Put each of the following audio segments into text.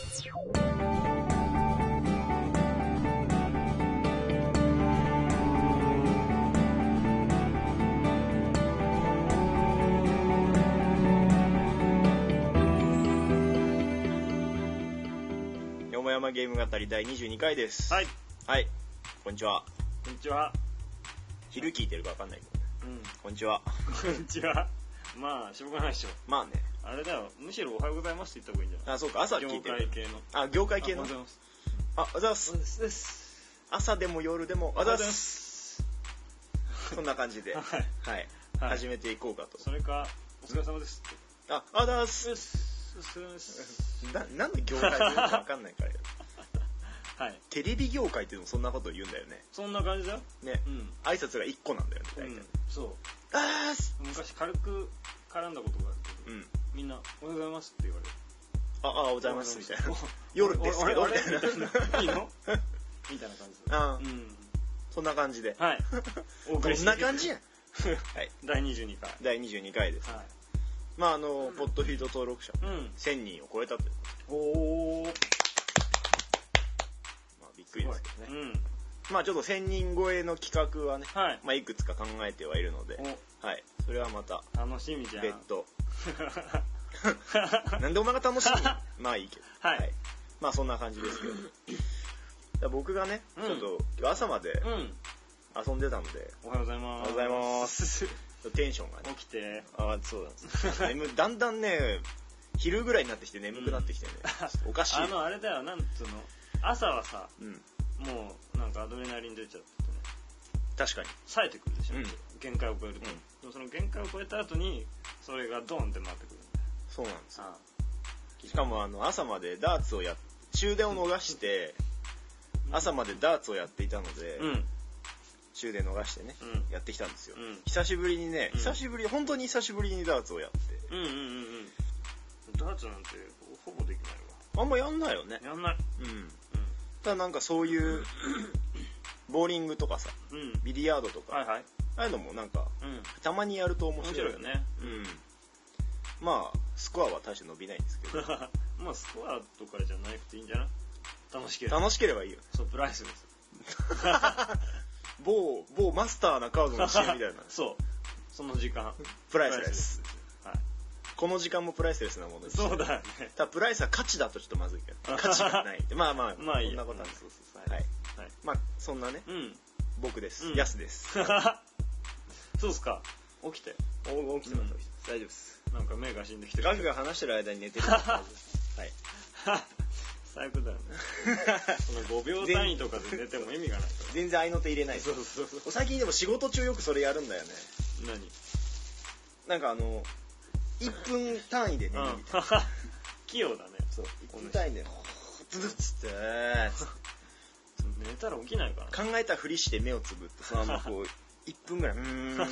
よもやまゲーム語り第22回です。 はい。 はい。こんにちは。 こんにちは。 昼聞いてるか分かんないけど、ね。こんにちは。 こんにちは。まあ、しょうがないでしょ。 まあね。 あれだよ。むしろおはようございますって言った方がいいんじゃない？ あ、そうか。朝聞いてる。 業界系の。 あ、業界系の。 おはようございます。 あ、おはようございます。 です。 朝でも夜でもおはようございます。そんな感じで、はい。始めていこうかと。 それか、お疲れ様ですって。 あ、おはようございます。なんで業界って言うか分かんないからよ。はい。テレビ業界っていうのもそんなこと言うんだよね。 そんな感じだよ。 ね。挨拶が1個なんだよね、大体。 そう。昔軽く絡んだことがあるけど、みんな、おはようございますって言われる。 おはようございますみたいな。夜ですけど、みたいな。 いいのみたいな感じ。 そんな感じで。 はい。 こんな感じやん。 はい。第22回。 第22回です。はい。まあポッドフィード登録者1000人を超えたという。 おー。 まあびっくりですけどね。まあちょっと1000人超えの企画はね、まあいくつか考えてはいるので、はい。それはまた楽しみじゃん。 別途。なんでお前が楽しみ？まあいいけど。はい。まあそんな感じですけど。僕がね、ちょっと朝まで遊んでたので、 おはようございます。 おはようございます。テンションがね。 起きて。 あ、そうなんです。だんだんね、昼ぐらいになってきて眠くなってきてね。おかしい。 あれだよ、なんつうの。朝はさ、もうなんかアドレナリン出ちゃってね。 確かに。 冴えてくるでしょ。限界を超えると。でもその限界を超えた後に、それがドンって回ってくるんだよ。 そうなんですよ。しかも朝までダーツを終電を逃して、朝までダーツをやっていたので、終電逃してね、やってきたんですよ。久しぶりにね、本当に久しぶりにダーツをやって。 ダーツなんてほぼできないわ。あんまやんないよね。 やんない。 ただなんかそういう、ボーリングとかさ、ビリヤードとか、ああいうのもなんか、たまにやると面白いよね。まあ、スコアは大して伸びないんですけど。 まあ、スコアとかじゃなくていいんじゃない？楽しければいいよ。 そう、プライスです。 某マスターなカードの CM みたいな。 そう。その時間。 プライスレス。この時間もプライスレスなものです。 そうだよね。 ただプライスは価値だとちょっとまずいけど。価値がない。まあいい。そんなことなんです。はい。まあ、そんなね。僕です。ヤスです。 そうっすか。起きてます。大丈夫です。 なんか目が死んできてる。 ガクが話してる間に寝てる。はい。 最悪だよね。その5秒単位とかで寝ても意味がない。 全然合いの手入れない。最近でも仕事中よくそれやるんだよね。 何？ なんか1分単位で寝るみたいな。 器用だね。 そう。1分単位で、ズッつって、 寝たら起きないから。 考えたふりして目をつぶって、そのままこう、1分ぐらい、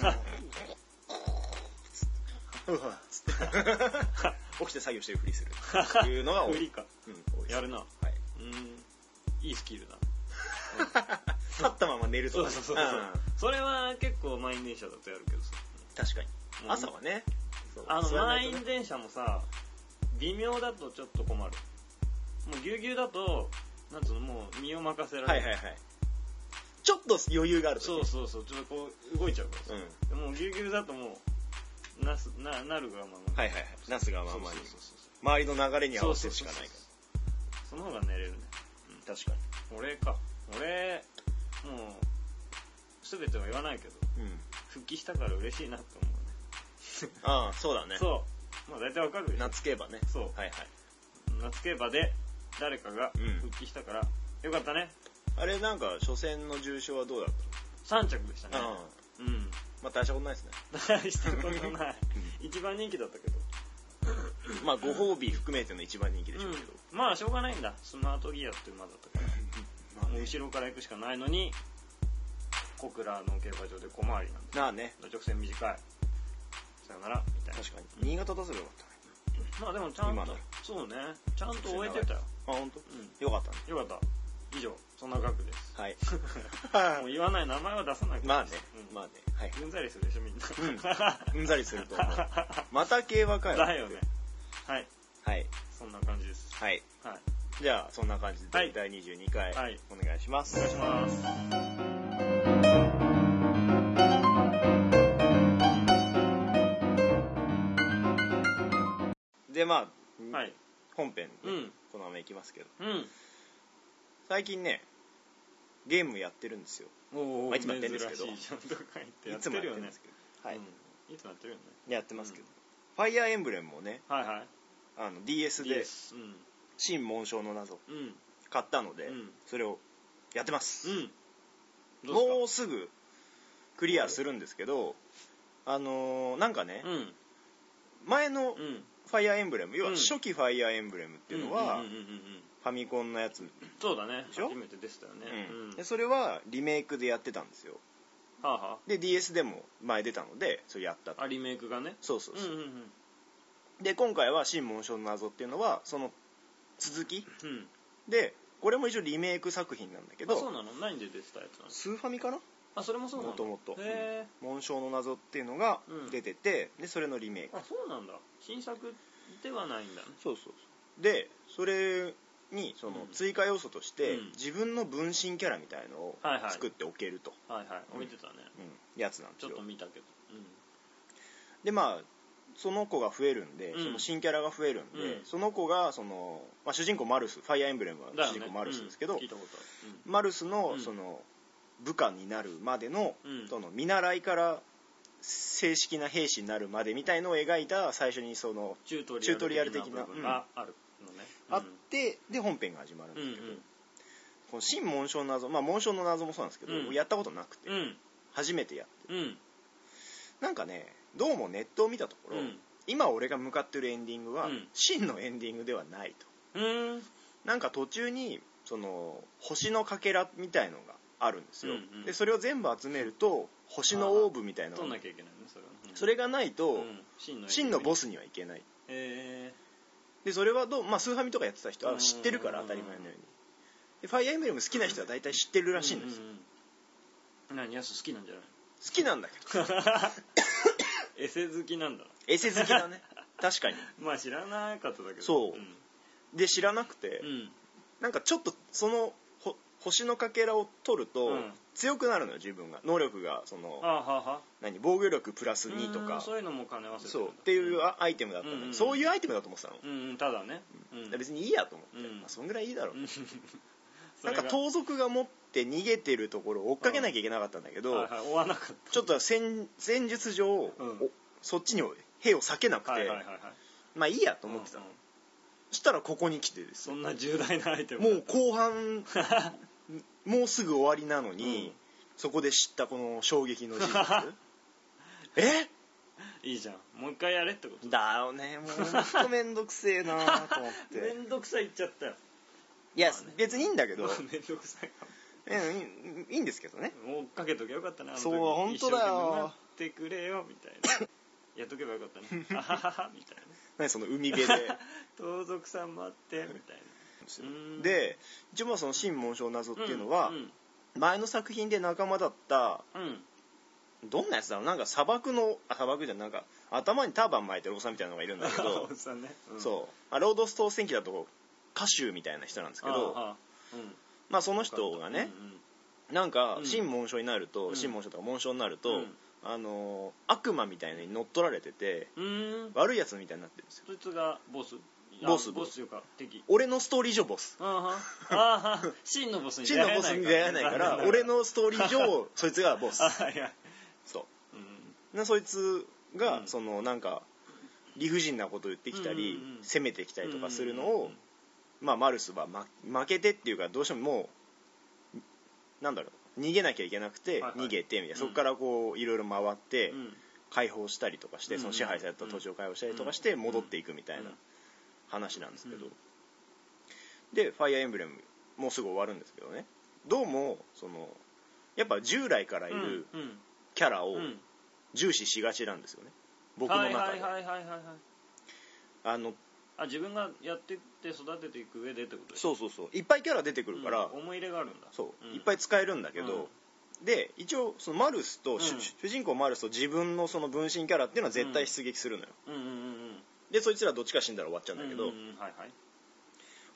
起きて作業してるふりするっていうのが多い。 ふりか。やるな。はい。いいスキルだ。 立ったまま寝るとか。 そう。それは結構満員電車だとやるけどさ。 確かに。朝はね。 満員電車もさ、微妙だとちょっと困る。もうぎゅうぎゅうだと、なんつうの、もう身を任せられる。ちょっと余裕があると。そう。ちょっとこう動いちゃうからさ。でもぎゅうぎゅうだともう、なるがまま。 なすがままに。周りの流れに合わせるしかないから。 その方が寝れるね。 確かに。 俺、もう、すべては言わないけど、復帰したから嬉しいなって思うね。 ああ、そうだね。 そう。まあ大体わかるでしょ。 夏競馬ね。 そう。夏競馬で誰かが復帰したから、よかったね。 あれなんか、初戦の重賞はどうだったの？ 3 着でしたね。 まあ大したことないですね。 大したことない。一番人気だったけど。 まあご褒美含めての一番人気でしょうけど。 まあしょうがないんだ。スマートギアっていう馬だったから。もう後ろから行くしかないのに、小倉の競馬場で小回りなんだ。 ね。 直線短い。さよならみたいな。 確かに。新潟出せばよかったね。 まあでもちゃんと、そうね。ちゃんと終えてたよ。 あ、ほんと？よかったね。 よかった。以上、そんな額です。 はい。 もう言わない名前は出さない。 まあね。はい。 うんざりするでしょ、みんな。 うんざりすると思う。また競馬かよ。 だよね。はい。 はい。 そんな感じです。 はい。 じゃあそんな感じで第22回お願いします。 お願いします。 でまあ、本編、このままいきますけど、最近ねゲームやってるんですよ。まあ、いつもやってるんですけど、いつもやってるんですけど、 いつもやってるよね。 やってますけど、ファイアーエンブレムもね、DS で新紋章の謎買ったので、それをやってます。もうすぐクリアするんですけど、なんかね、前のファイアーエンブレム、要は初期ファイアーエンブレムっていうのはファミコンのやつ、 そうだね、初めてでしたよね。 でそれはリメイクでやってたんですよ。で DS でも前出たのでそれやったと。 リメイクがね。 そうそうそう。で今回は新紋章の謎っていうのはその続き、でこれも一応リメイク作品なんだけど。 そうなの？何で出てたやつなの？ スーファミかな。 それもそうなの？ もともと紋章の謎っていうのが出てて、でそれのリメイク。 そうなんだ。新作ではないんだね。 そうでそれにその追加要素として自分の分身キャラみたいのを作っておけると、 見てたね、 やつなんですよ。 ちょっと見たけど、 でまあその子が増えるんで、その新キャラが増えるんで、その子がその、主人公マルス、ファイアーエンブレムは主人公マルスですけど、マルスのその部下になるまでの、その見習いから正式な兵士になるまでみたいのを描いた最初にそのチュートリアル的な部分があるのね、あってで本編が始まるんですけど、この新紋章の謎、紋章の謎もそうなんですけど、やったことなくて、初めてやって、なんかねどうもネットを見たところ、今俺が向かってるエンディングは、真のエンディングではないと、なんか途中にその星のかけらみたいのがあるんですよ、でそれを全部集めると星のオーブみたいなのが、それがないと、真のボスにはいけない。でそれはスーファミとかやってた人は知ってるから当たり前のように、でファイアーエンブレム好きな人は大体知ってるらしいんですよ。 何やす好きなんじゃない？ 好きなんだけどエセ好きなんだ。 エセ好きだね確かに。 知らなかっただけど。 そう、で知らなくて、なんかちょっとその星のかけらを取ると強くなるのよ、自分が。能力がその防御力プラス2とか、 そういうのも兼ね合わせてそうっていうアイテムだったんだけど、そういうアイテムだと思ってたの。 ただね、 別にいいやと思って、そんぐらいいいだろうなんか盗賊が持って逃げてるところを追っかけなきゃいけなかったんだけど、 追わなかった。 ちょっと戦術上、そっちに兵を避けなくて、いいやと思ってたの。そしたらここに来てですよ、そんな重大なアイテムもう後半もうすぐ終わりなのに、そこで知ったこの衝撃の事実いいじゃん、もう一回やれってことだよね。もうほんとめんどくせえなと思ってめんどくさい言っちゃったよ。 いや、別にいいんだけどめんどくさいかもいいんですけどね。 追っかけときゃよかったな。 そう本当だよ。 待ってくれよみたいなやっとけばよかったねあはははみたいな。 何その海辺で盗賊さん待ってみたいな。 で一応その新紋章謎っていうのは、前の作品で仲間だった、どんなやつだろう、なんか砂漠じゃなんか頭にターバン巻いてるおっさんみたいなのがいるんだけどそうロードストー戦記だと歌手みたいな人なんですけど、その人がね、なんか新紋章になると、新紋章とか紋章になると、悪魔みたいなのに乗っ取られてて、悪いやつみたいになってるんですよ。 そいつがボスというか敵。 俺のストーリー上ボス。 真のボスに出会えないから俺のストーリー上そいつがボス。そうそいつがそのなんか理不尽なことを言ってきたり、攻めてきたりとかするのを、マルスは負けてっていうか、どうしてももうなんだろう、逃げなきゃいけなくて逃げてみたいな、そこからこういろいろ回って解放したりとかして、その支配された土地を解放したりとかして戻っていくみたいな話なんですけど、でファイアーエンブレムもうすぐ終わるんですけどね、どうもそのやっぱ従来からいるキャラを重視しがちなんですよね、僕の中で。 自分がやってって育てていく上でってことですか。そういっぱいキャラ出てくるから、 思い入れがあるんだ。 いっぱい使えるんだけど、で一応そのマルスと、主人公マルスと自分のその分身キャラっていうのは絶対出撃するのよ。でそいつらどっちか死んだら終わっちゃうんだけど、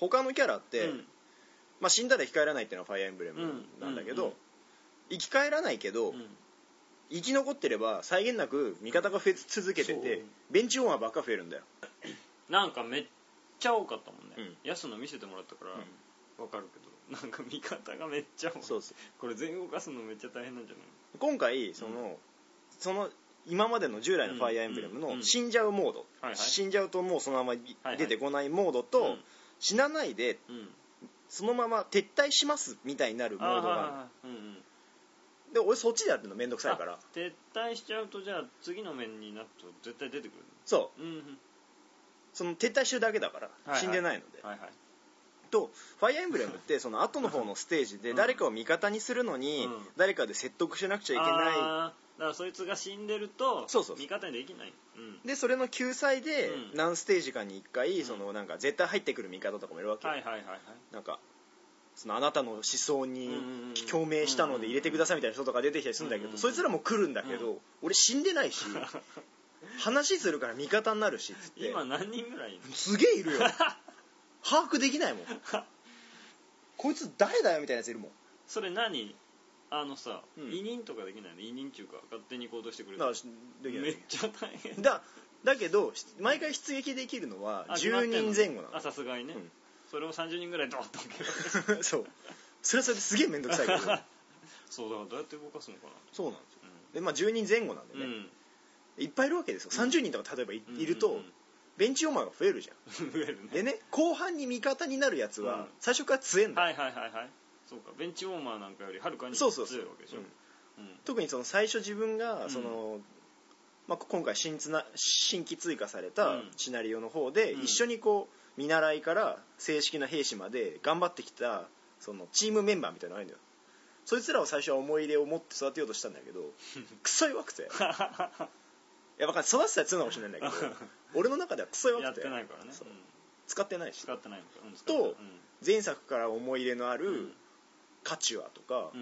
他のキャラって、まあ、死んだら生き返らないっていうのはファイアーエンブレムなんだけど、生き返らないけど、生き残ってれば際限なく味方が増え続けててベンチオンはばっか増えるんだよ。 なんかめっちゃ多かったもんね、ヤスの見せてもらったから分かるけど、なんか味方がめっちゃ多い。そうそう、これ全動かすのめっちゃ大変なんじゃない？ 今回その今までの従来のファイアーエンブレムの死んじゃうモード、死んじゃうともうそのまま出てこないモードと、死なないでそのまま撤退しますみたいになるモードがある。で俺そっちでやってるのめんどくさいから。 撤退しちゃうとじゃあ次の面になると絶対出てくる。 そう、その撤退してるだけだから死んでないので。とファイアーエンブレムってその後の方のステージで誰かを味方にするのに誰かで説得しなくちゃいけない。 だからそいつが死んでると味方にできない。 でそれの救済で何ステージかに1回そのなんか絶対入ってくる味方とかもいるわけ。なんかそのあなたの思想に共鳴したので入れてくださいみたいな人とか出てきたりするんだけど、そいつらも来るんだけど俺死んでないし話するから味方になるしっつって。 今何人ぐらいいるの？ すげえいるよ把握できないもんこいつ誰だよみたいなやついるもん。 それ何さ、委任とかできないの？委任っていうか勝手に行動してくれる。めっちゃ大変だけど毎回出撃できるのは10人前後なの。 さすがにね、それを30人ぐらいドッと受けるそうそれはそれですげえ面倒くさいけどそうだからどうやって動かすのかな。 そうなんですよ、でまあ10人前後なんでね、いっぱいいるわけですよ。30人とか例えばいると、ベンチオーマーが増えるじゃん。 増えるね。 でね後半に味方になるやつは最初から強えんだ。 そうか、ベンチウォーマーなんかよりはるかに強いわけでしょ。 特にその最初自分がその、まあ、今回新規追加されたシナリオの方で一緒にこう見習いから正式な兵士まで頑張ってきたそのチームメンバーみたいなのがいるんだよ。そいつらを最初は思い入れを持って育てようとしたんだけどクソ弱くていや分かんない、育てたら強いのかもしれないんだけど俺の中ではクソ弱くてやってないからね、 使ってないし使ってないのか、 と前作から思い入れのあるカチュアとか、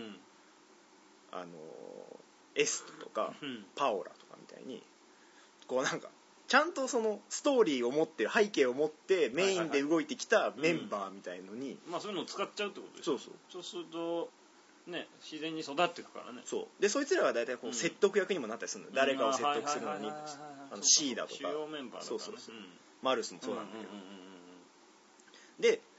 エストとか、パオラとかみたいにこうなんかちゃんとそのストーリーを持ってる背景を持ってメインで動いてきたメンバーみたいのに、 まあそういうのを使っちゃうってことでしょ。そうするとね自然に育っていくからね。 そうでそいつらが大体こう説得役にもなったりするの、誰かを説得するのにシーダとか主要メンバーだからね。そうマルスもそうなんだけど、で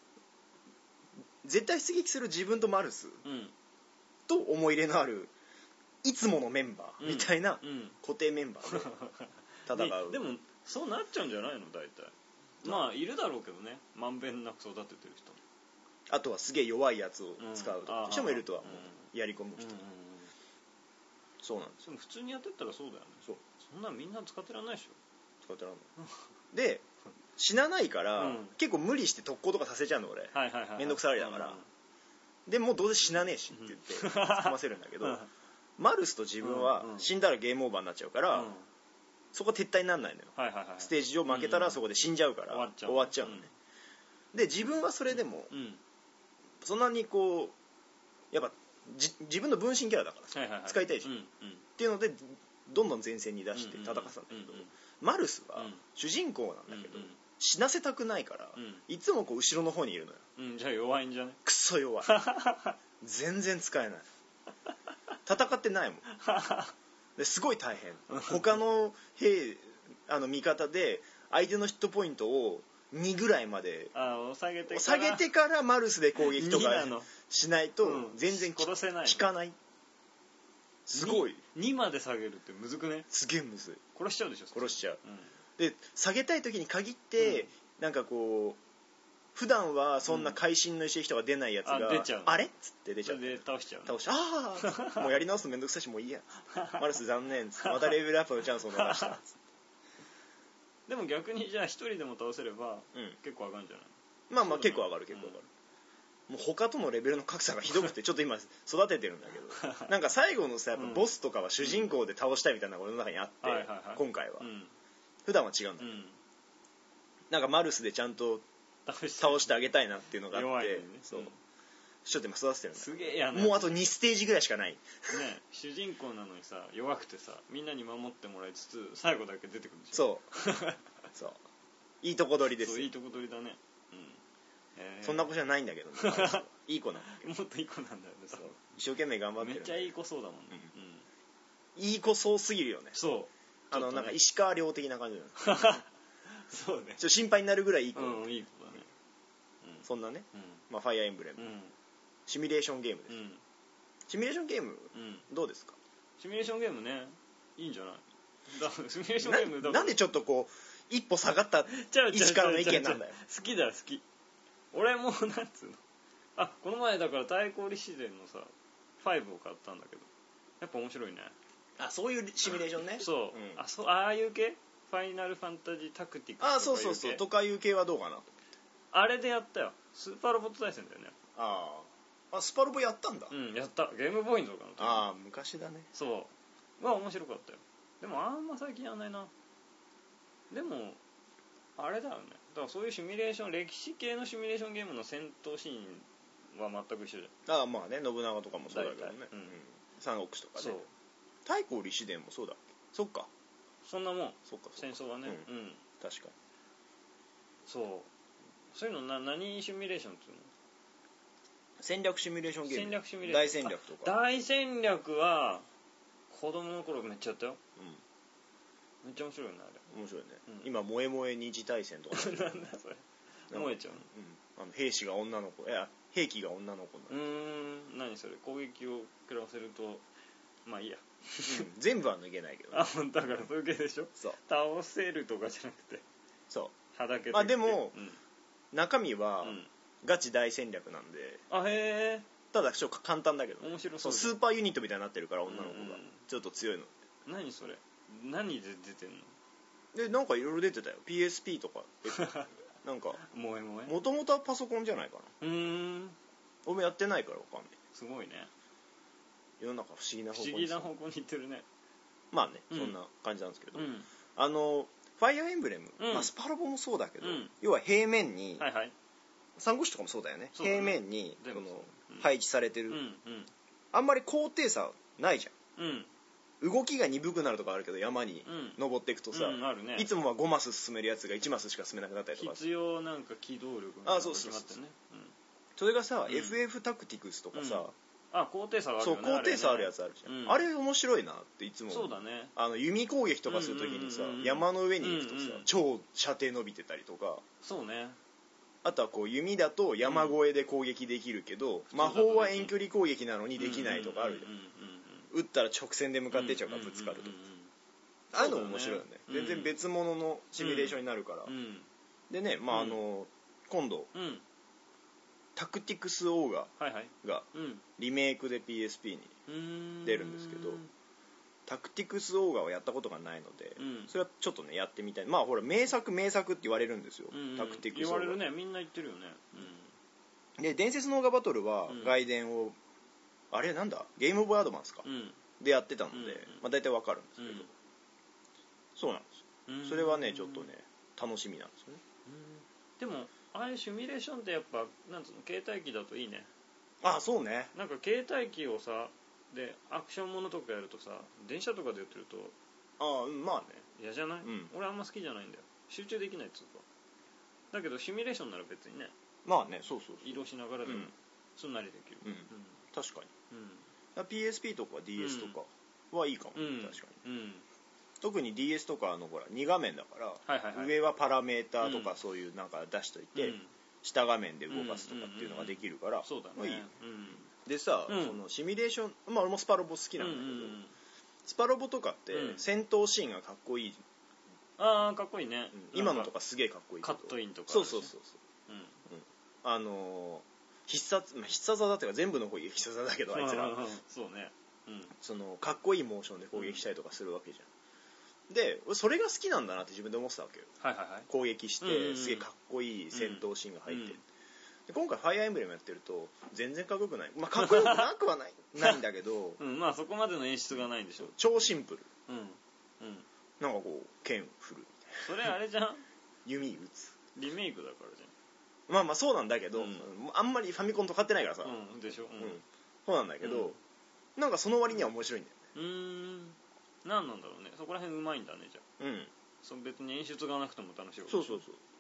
絶対出撃する自分とマルスと思い入れのあるいつものメンバーみたいな固定メンバーで戦う。 でもそうなっちゃうんじゃないの大体。まあいるだろうけどね、まんべんなく育ててる人。 あとはすげえ弱いやつを使うとか人もいるとは思う。やり込む人。そうなんです。 でも普通にやってったらそうだよね。そんなみんな使ってらんないでしょ。 使ってらんないで死なないから、結構無理して特攻とかさせちゃうの俺。めんどくさがりだから。でもうどうせ死なねえしって言って済ませるんだけどマルスと自分は死んだらゲームオーバーになっちゃうから、そこは撤退にならないのよ。ステージ上負けたらそこで死んじゃうから終わっちゃうのね。で自分はそれでも、そんなにこうやっぱ自分の分身キャラだから使いたいじゃん、っていうのでどんどん前線に出して戦ってたんだけど、マルスは主人公なんだけど、死なせたくないから、いつもこう後ろの方にいるのよ。 じゃあ弱いんじゃね。 クソ弱い全然使えない戦ってないもんですごい大変。他の味方で相手のヒットポイントを2ぐらいまで下げてからマルスで攻撃とかしないと全然効かない。すごい 2まで下げるってむずくね。 すげえむずい。 殺しちゃうでしょ。 殺しちゃう、で下げたい時に限って、なんかこう普段はそんな会心の一撃とか出ないやつが、あれっつって出ちゃう。 で倒しちゃう。 ああもうやり直すのめんどくさいしもういいやマルス残念っつってまたレベルアップのチャンスを逃したっつってでも逆にじゃあ一人でも倒せれば、結構上がるんじゃない。 まあまあ結構上がる。もう他とのレベルの格差がひどくてちょっと今育ててるんだけどなんか最後のさやっぱボスとかは主人公で倒したいみたいなのが俺の中にあって、今回は、普段は違うんだけど、なんかマルスでちゃんと倒してあげたいなっていうのがあって、そうちょっと今育ててるんだ。 すげえやな。 もうあと2ステージぐらいしかないね。 主人公なのにさ弱くてさみんなに守ってもらいつつ最後だけ出てくるでしょ。そういいとこ取りです。 そういいとこ取りだね。 そんな子じゃないんだけど、ね、いい子なんだけど。 もっといい子なんだよね。そう一生懸命頑張ってる。 めっちゃいい子そうだもんね。 いい子そうすぎるよね。 そう。 なんか石川遼的な感じだよね。 そうね。 ちょっと心配になるぐらいいい子。 いい子だね。 そんなね。まあファイアーエンブレム。シミュレーションゲームです。シミュレーションゲームどうですか？ シミュレーションゲームね、いいんじゃない？シミュレーションゲームだなんでちょっとこう一歩下がった位置からの意見なんだよ。 好きだよ、好き。俺もなんつうの、この前だから太鼓立志伝のさ5を買ったんだけど、やっぱ面白いね。 そういうシミュレーションね。 そう、ああいう系、ファイナルファンタジータクティクスとかいう系。 そうとかいう系はどうかなと。あれでやったよ。スーパーロボット対戦だよね。 スパロボやったんだ。 やった。ゲームボーイのとかの時。 昔だね。 そう面白かったよ。でもあんま最近やんないな。でもあれだよね、だからそういうシミュレーション、歴史系のシミュレーションゲームの戦闘シーンは全く一緒じゃん。 まあね、信長とかもそうだけどね。三国志とかね。太閤立志伝もそうだっけ？そっか、 そんなもん。戦争はね。 確かに。 そういうの何シミュレーションっていうの？ 戦略シミュレーションゲーム。大戦略とか。 大戦略は子供の頃めっちゃやったよ。めっちゃ面白いね、あれ。面白いね。 今萌え萌え二次大戦とか。 なんだそれ。萌えちゃう。 兵士が女の子、兵器が女の子。 何それ、攻撃を食らわせると、まあいいや。 全部は脱げないけど。 だからそういう系でしょ。倒せるとかじゃなくて。 そう。 はだけて。 でも中身はガチ大戦略なんで。 へえ。 ただちょっと簡単だけど。 面白そう。 スーパーユニットみたいになってるから女の子がちょっと強いの。 何それ？何で出てんの？ でなんかいろいろ出てたよ。 PSP とかなんかもともとはパソコンじゃないかな。俺もやってないから分かんない。 すごいね。 世の中不思議な方向に行ってるね。 まあね、そんな感じなんですけど、ファイアーエンブレム、スパロボもそうだけど、要は平面に、三国志とかもそうだよね。平面にこの配置されてる、あんまり高低差ないじゃん。動きが鈍くなるとかあるけど、山に登っていくとさ、いつもは5マス進めるやつが1マスしか進めなくなったりとか。 必要なんか機動力が決まってね。 それがさ、FF タクティクスとかさ、 高低差があるよね。 高低差あるやつあるじゃん。あれ面白いなっていつも。 そうだね。 弓攻撃とかするときにさ、山の上に行くとさ、超射程伸びてたりとか。 そうね。 あとはこう弓だと山越えで攻撃できるけど、魔法は遠距離攻撃なのにできないとかあるじゃん。撃ったら直線で向かってっちゃうからぶつかると。ああいうの面白いよね。全然別物のシミュレーションになるから。でね、今度タクティクスオーガがリメイクで PSP に出るんですけど、タクティクスオーガをやったことがないので、それはちょっとねやってみたい。ほら名作って言われるんですよ、タクティクスオーガ。 言われるね、みんな言ってるよね。 で伝説のオーガバトルは外伝をあれなんだゲームオブアドバンスかでやってたので、大体わかるんですけど、そうなんですよ。それはねちょっとね楽しみなんですよね。 でもああいうシミュレーションってやっぱなんつうの、携帯機だといいね。 そうね。 なんか携帯機をさでアクションものとかやるとさ、電車とかでやってるとまあね嫌じゃない？俺あんま好きじゃないんだよ。集中できないっつうか。だけどシミュレーションなら別にね、 そう移動しながらでもすんなりできる。 確かに。PSP とか DS とかはいいかも、確かに。特に DS とかほら2画面だから、上はパラメーターとかそういうなんか出しといて、下画面で動かすとかっていうのができるから、 そうだね。 いいよ。でさ、そのシミュレーション、俺もスパロボ好きなんだけど、スパロボとかって戦闘シーンがかっこいい。 かっこいいね。 今のとかすげえかっこいいけど。 カットインとか。 そう。必殺技っていうか全部の攻撃必殺技だけど、あいつら。 そうね。 そのかっこいいモーションで攻撃したりとかするわけじゃん。でそれが好きなんだなって自分で思ってたわけよ。攻撃してすげえかっこいい戦闘シーンが入って、で今回ファイアーエンブレムやってると全然かっこよくない。かっこよくなくはないんだけどそこまでの演出がないんでしょ。 超シンプル。なんかこう剣振るみたいな。それあれじゃん弓打つ。 リメイクだからじゃん。そうなんだけど、あんまりファミコンと買ってないからさ。 でしょ。 そうなんだけど、なんかその割には面白いんだよね。 何なんだろうね。そこら辺うまいんだね、じゃあ。別に演出がなくても楽しいわけ。 そう。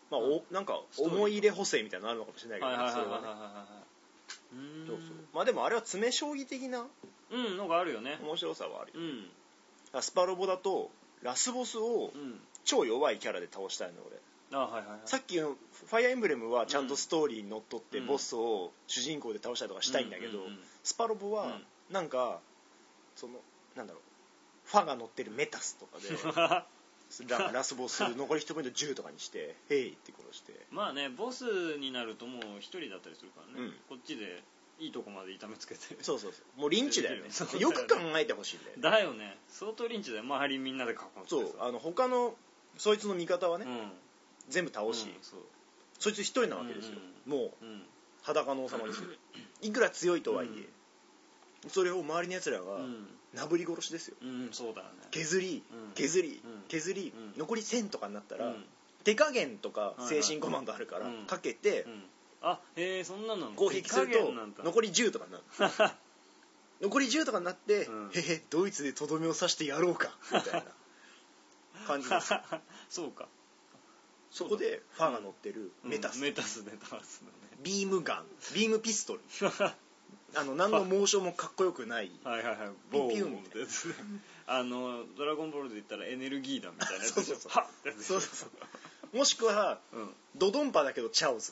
まあなんか思い入れ補正みたいなのあるのかもしれないけど、それはね。そうそう。まあでもあれは詰め将棋的なのがあるよね。 面白さはあるよ。スパロボだとラスボスを超弱いキャラで倒したいの俺。さっきのファイアーエンブレムはちゃんとストーリーにのっとってボスを主人公で倒したりとかしたいんだけど、スパロボはなんかそのなんだろう、ファが乗ってるメタスとかでラスボス残り1ポイント10とかにして「ヘイ!」って殺して。 まあね、ボスになるともう1人だったりするからね、こっちでいいとこまで痛めつけて。 そうもうリンチだよね。よく考えてほしいんだよね。 だよね、相当リンチだよ。周りみんなで囲んで。 そう、他のそいつの味方はね、全部倒し、そいつ一人なわけですよ。もう裸の王様ですよ。いくら強いとはいえ、それを周りのやつらがなぶり殺しですよ。 そうだよね。 削り残り1000とかになったら手加減とか精神コマンドあるからかけて、 へえ、そんなの攻撃すると残り10とかになる。残り10とかになって、へへ、ドイツでとどめを刺してやろうかみたいな感じですよ。 そうか。 そこでファが乗ってるメタスのね、ビームガン、ビームピストル、何のモーションもかっこよくないピュンってやつね。ドラゴンボールで言ったらエネルギー弾みたいなやつでしょ。そうもしくはドドンパだけどチャオズ。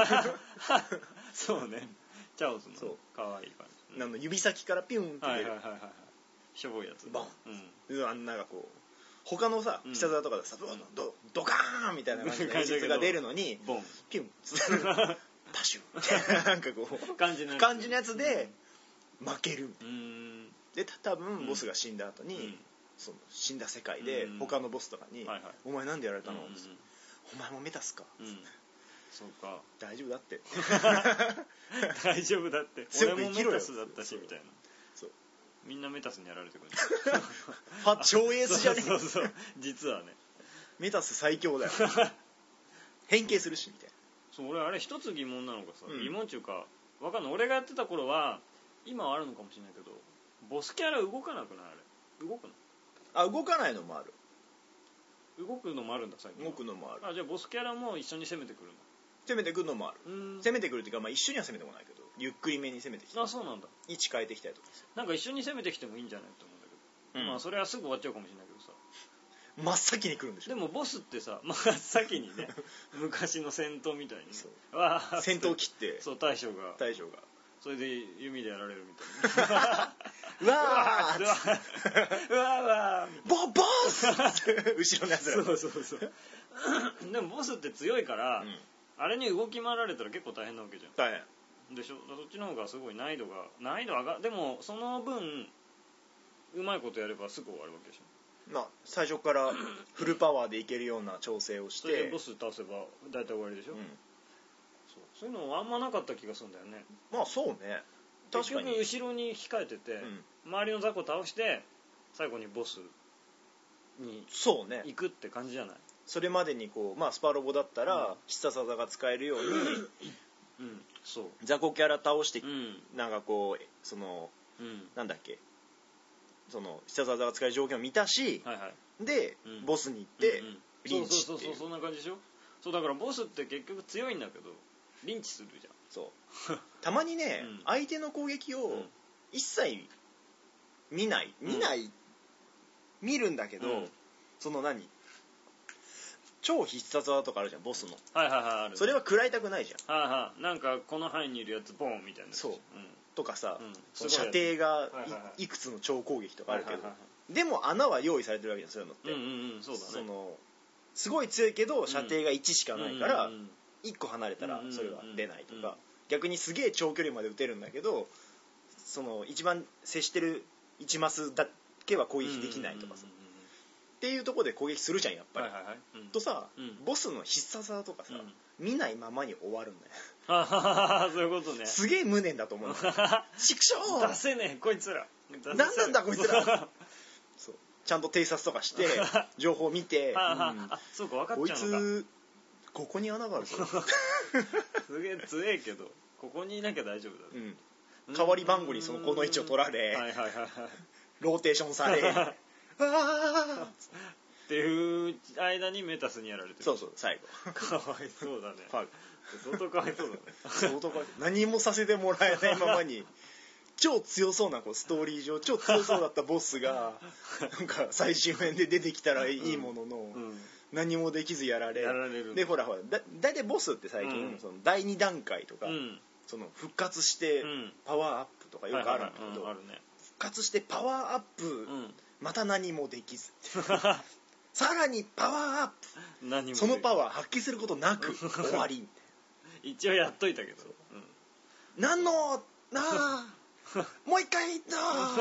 そうね、チャオズのかわいい感じ、指先からピュンって出るしょぼいやつ、 ボン、あんながこう他のさ、必殺技とかでさ、ドカーンみたいな感じの演出が出るのに、ピュンパシュンなんかこう感じのやつで負ける。で多分ボスが死んだ後に、その死んだ世界で他のボスとかに「お前なんでやられたの?」お前もメタスか」 そうか、 大丈夫だって大丈夫だって、俺もメタスだったしみたいな。みんなメタスにやられてくる。 超エースじゃねえ。 そう実はね、 メタス最強だよ。変形するしみたいな。 そう、俺あれ一つ疑問なのがさ、疑問っていうか分かんない。俺がやってた頃は、今はあるのかもしれないけど、ボスキャラ動かなくない？あれ動くの？ 動かないのもある。 動くのもあるんだ。最近動くのもある。 じゃあボスキャラも一緒に攻めてくるの？ 攻めてくるのもある。攻めてくるっていうか、一緒には攻めてこないけど、ゆっくりめに攻めてきて。 そうなんだ。 位置変えてきたりとか。 なんか一緒に攻めてきてもいいんじゃないと思うんだけど、まあそれはすぐ終わっちゃうかもしれないけどさ。 真っ先に来るんでしょ。 でもボスってさ、真っ先にね、昔の戦闘みたいにね、 戦闘切って、 そう、大将がそれで弓でやられるみたいな。うわーボス後ろのやつら。 そうでもボスって強いから、あれに動き回られたら結構大変なわけじゃん。 大変でしょ。そっちの方がすごい難易度上がる。でもその分うまいことやればすぐ終わるわけでしょ。 最初からフルパワーでいけるような調整をして、 それでボス倒せば大体終わりでしょ。そういうのあんまなかった気がするんだよね。 そうね。 確かに後ろに控えてて、周りの雑魚倒して最後にボスに行くって感じじゃない？ それまでにこう、スパロボだったら必殺技が使えるように雑魚キャラ倒して、なんかこうその、なんだっけ、その必殺技が使える条件を満たし、で、ボスに行ってリンチっていう。 そんな感じでしょ。そうだからボスって結局強いんだけどリンチするじゃん。 そうたまにね、相手の攻撃を一切見るんだけど、その超必殺技とかあるじゃん、ボスの。 ある。 それは食らいたくないじゃん。なんかこの範囲にいるやつボンみたいな。 そう、とかさ、射程がいくつの超攻撃とかあるけど、でも穴は用意されてるわけじゃん、そういうのって。 そうだね。 すごい強いけど射程が1しかないから、1個離れたらそれは出ないとか、逆にすげえ長距離まで撃てるんだけど、その一番接してる1マスだけは攻撃できないとかさ、っていうところで攻撃するじゃん、やっぱり。とさ、ボスの必殺技とかさ、見ないままに終わるんだよ。そういうことね。 すげえ無念だと思う。畜生出せねえこいつら。 何なんだこいつら。そう、ちゃんと偵察とかして情報を見て、 そうか、分かっちゃうのか。 こいつここに穴があるぞ。 すげえ強えけどここにいなきゃ大丈夫だ。 代わり番号にこの位置を取られ、ローテーションされ、 っていう間にメタスにやられてる。 そうそう、最後かわいそうだね。相当かわいそうだね。 相当かわいそう。何もさせてもらえないままに超強そうなストーリー上超強そうだったボスがなんか最終面で出てきたらいいものの、何もできずやられる。でほらだいたいボスって最近、その第2段階とか、その復活してパワーアップとかよくあるんだけど、復活してパワーアップ、また何もできずさらにパワーアップ、そのパワー発揮することなく終わりみたいな。 一応やっといたけど、 何のなあもう一回なあ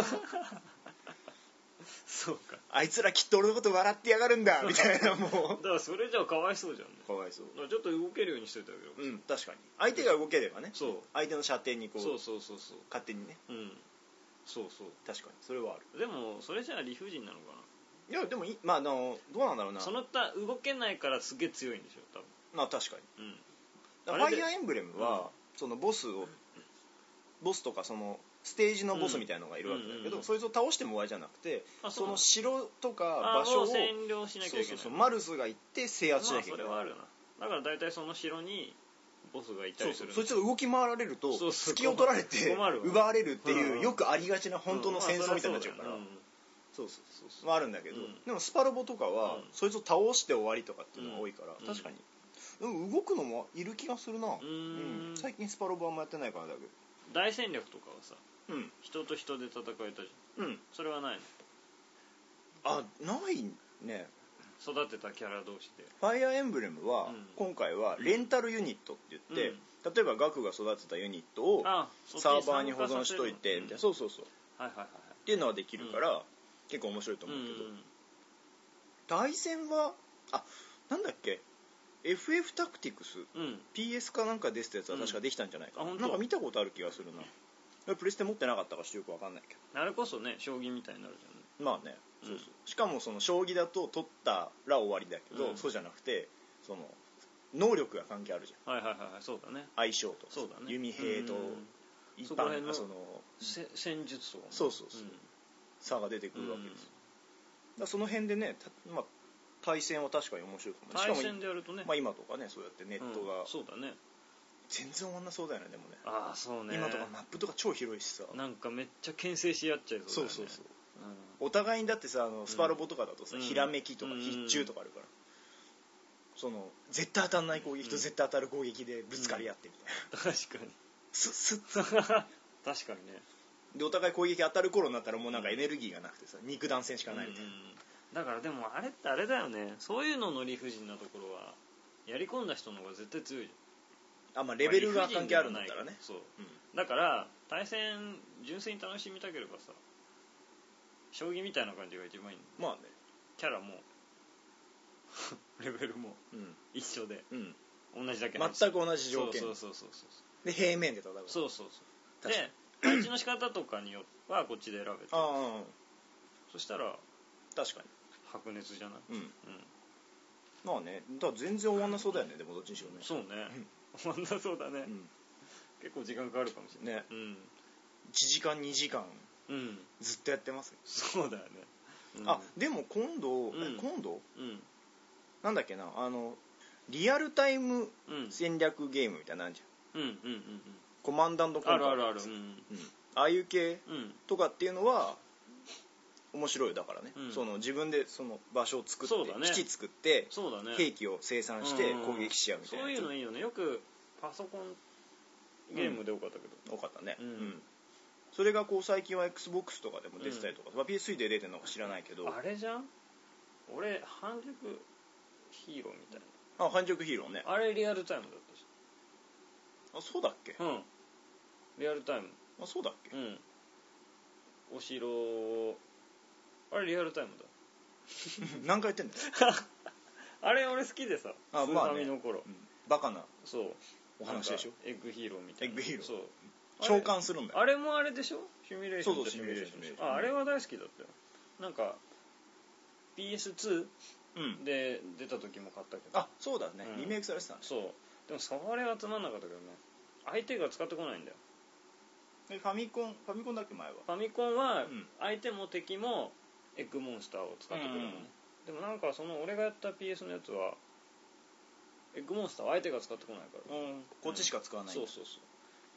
そうか、 あいつらきっと俺のこと笑ってやがるんだみたいな。もうだからそれじゃかわいそうじゃんね。 かわいそう。 だからちょっと動けるようにしといてあげる。 確かに相手が動ければね、 そう相手の射程にこうそう勝手にね、 そう確かにそれはある。 でもそれじゃあ理不尽なのかな。 いやでもまあどうなんだろうな。 その動けないからすげえ強いんでしょ多分。 まあ確かに、ファイアーエンブレムは、そのボスとかそのステージのボスみたいなのがいるわけだけど、そいつを倒しても終わりじゃなくて、その城とか場所を占領しなきゃいけない。 そうマルスが行って制圧しなきゃいけない。 それはあるな。だから大体その城にボスがいたりする。 そいつが動き回られると隙を取られて奪われるっていうよくありがちな本当の戦争みたいになっちゃうから、そうあるんだけど、でもスパロボとかはそいつを倒して終わりとかっていうのが多いから、確かにでも動くのもいる気がするな。最近スパロボはあんまやってないからだけど。 大戦略とかはさ、人と人で戦えたじゃん。それはないの？ あ、ないね。 育てたキャラ同士で。 ファイアーエンブレムは、今回はレンタルユニットって言って、例えばガクが育てたユニットをサーバーに保存しといてみたいな、そうっていうのはできるから、結構面白いと思うけど、対戦はなんだっけ、FF タクティクス、PS かなんか出てたやつは確かできたんじゃないかな。なんか見たことある気がするな。プレステ持ってなかったかよく分かんないけど、 あれこそね将棋みたいになるじゃんね。 まあね、しかもその将棋だと取ったら終わりだけど、そうじゃなくてその能力が関係あるじゃん。 そうだね。 相性と弓兵と一般のその戦術とかそう差が出てくるわけです。だその辺でね、まあ対戦は確かに面白いかも。 対戦でやるとね、 まあ今とかね、そうやってネットがそうだね、 全然終わんなそうだよね。でもね、 そうね、 今とかマップとか超広いしさ、 なんかめっちゃ牽制し合っちゃいそうだよね。 そうお互いにだってさ、スパロボとかだとさ、ひらめきとか必中とかあるから、その絶対当たんない攻撃と絶対当たる攻撃でぶつかり合ってみたいな。 確かにスッ確かにね。 でお互い攻撃当たる頃になったらもうなんかエネルギーがなくてさ、肉弾戦しかないみたいな。 だからでもあれってあれだよね、そういうのの理不尽なところはやり込んだ人の方が絶対強いじゃん。 まあレベルが関係あるんだったらね。 そう、だから対戦純粋に楽しみたければさ、将棋みたいな感じが一番いい。 まあね、 キャラもレベルも一緒で、同じだけ全く同じ条件で平面で戦う。 で配置の仕方とかによってはこっちで選べて、そしたら確かに白熱じゃない。 まあね、だから全然終わんなそうだよね。でもどっちにしろね。 そうね、終わんなそうだね。結構時間かかるかもしれないね。1 時間2時間ずっとやってます。 そうだよね。 でも今度なんだっけな、リアルタイム戦略ゲームみたいなのあるじゃん。コマンダントコントロール、ああいう系とかっていうのは面白い。だからね、その自分でその場所を作って、基地作って兵器を生産して攻撃し合うみたいな。 そういうのいいよね。よくパソコンゲームで多かったけど。 多かったね。それがこう最近は XBOX とかでも出てたりとか、PS3 で出てるのか知らないけど。 あれじゃん、俺半熟ヒーローみたいな。半熟ヒーローね。 あれリアルタイムだったし。 そうだっけ。 リアルタイム。 そうだっけ。 お城、あれリアルタイムだ。 何回言ってんだよ。 あれ俺好きでさ、スーファミの頃、 バカなお話でしょ。 エッグヒーローみたいな。 エッグヒーロー召喚するんだよ。 あれもあれでしょ、シミュレーション。 そうシミュレーション。 あれは大好きだったよ。なんか PS2 で出た時も買ったけど。 そうだね、リメイクされてたね。 そうでもそれはつまんなかったけどね、相手が使ってこないんだよ。 ファミコンだっけ前は。 ファミコンは相手も敵もエッグモンスターを使ってくるのね。 でもなんかその俺がやった PS のやつはエッグモンスターは相手が使ってこないから、 こっちしか使わない、 そうそうそう。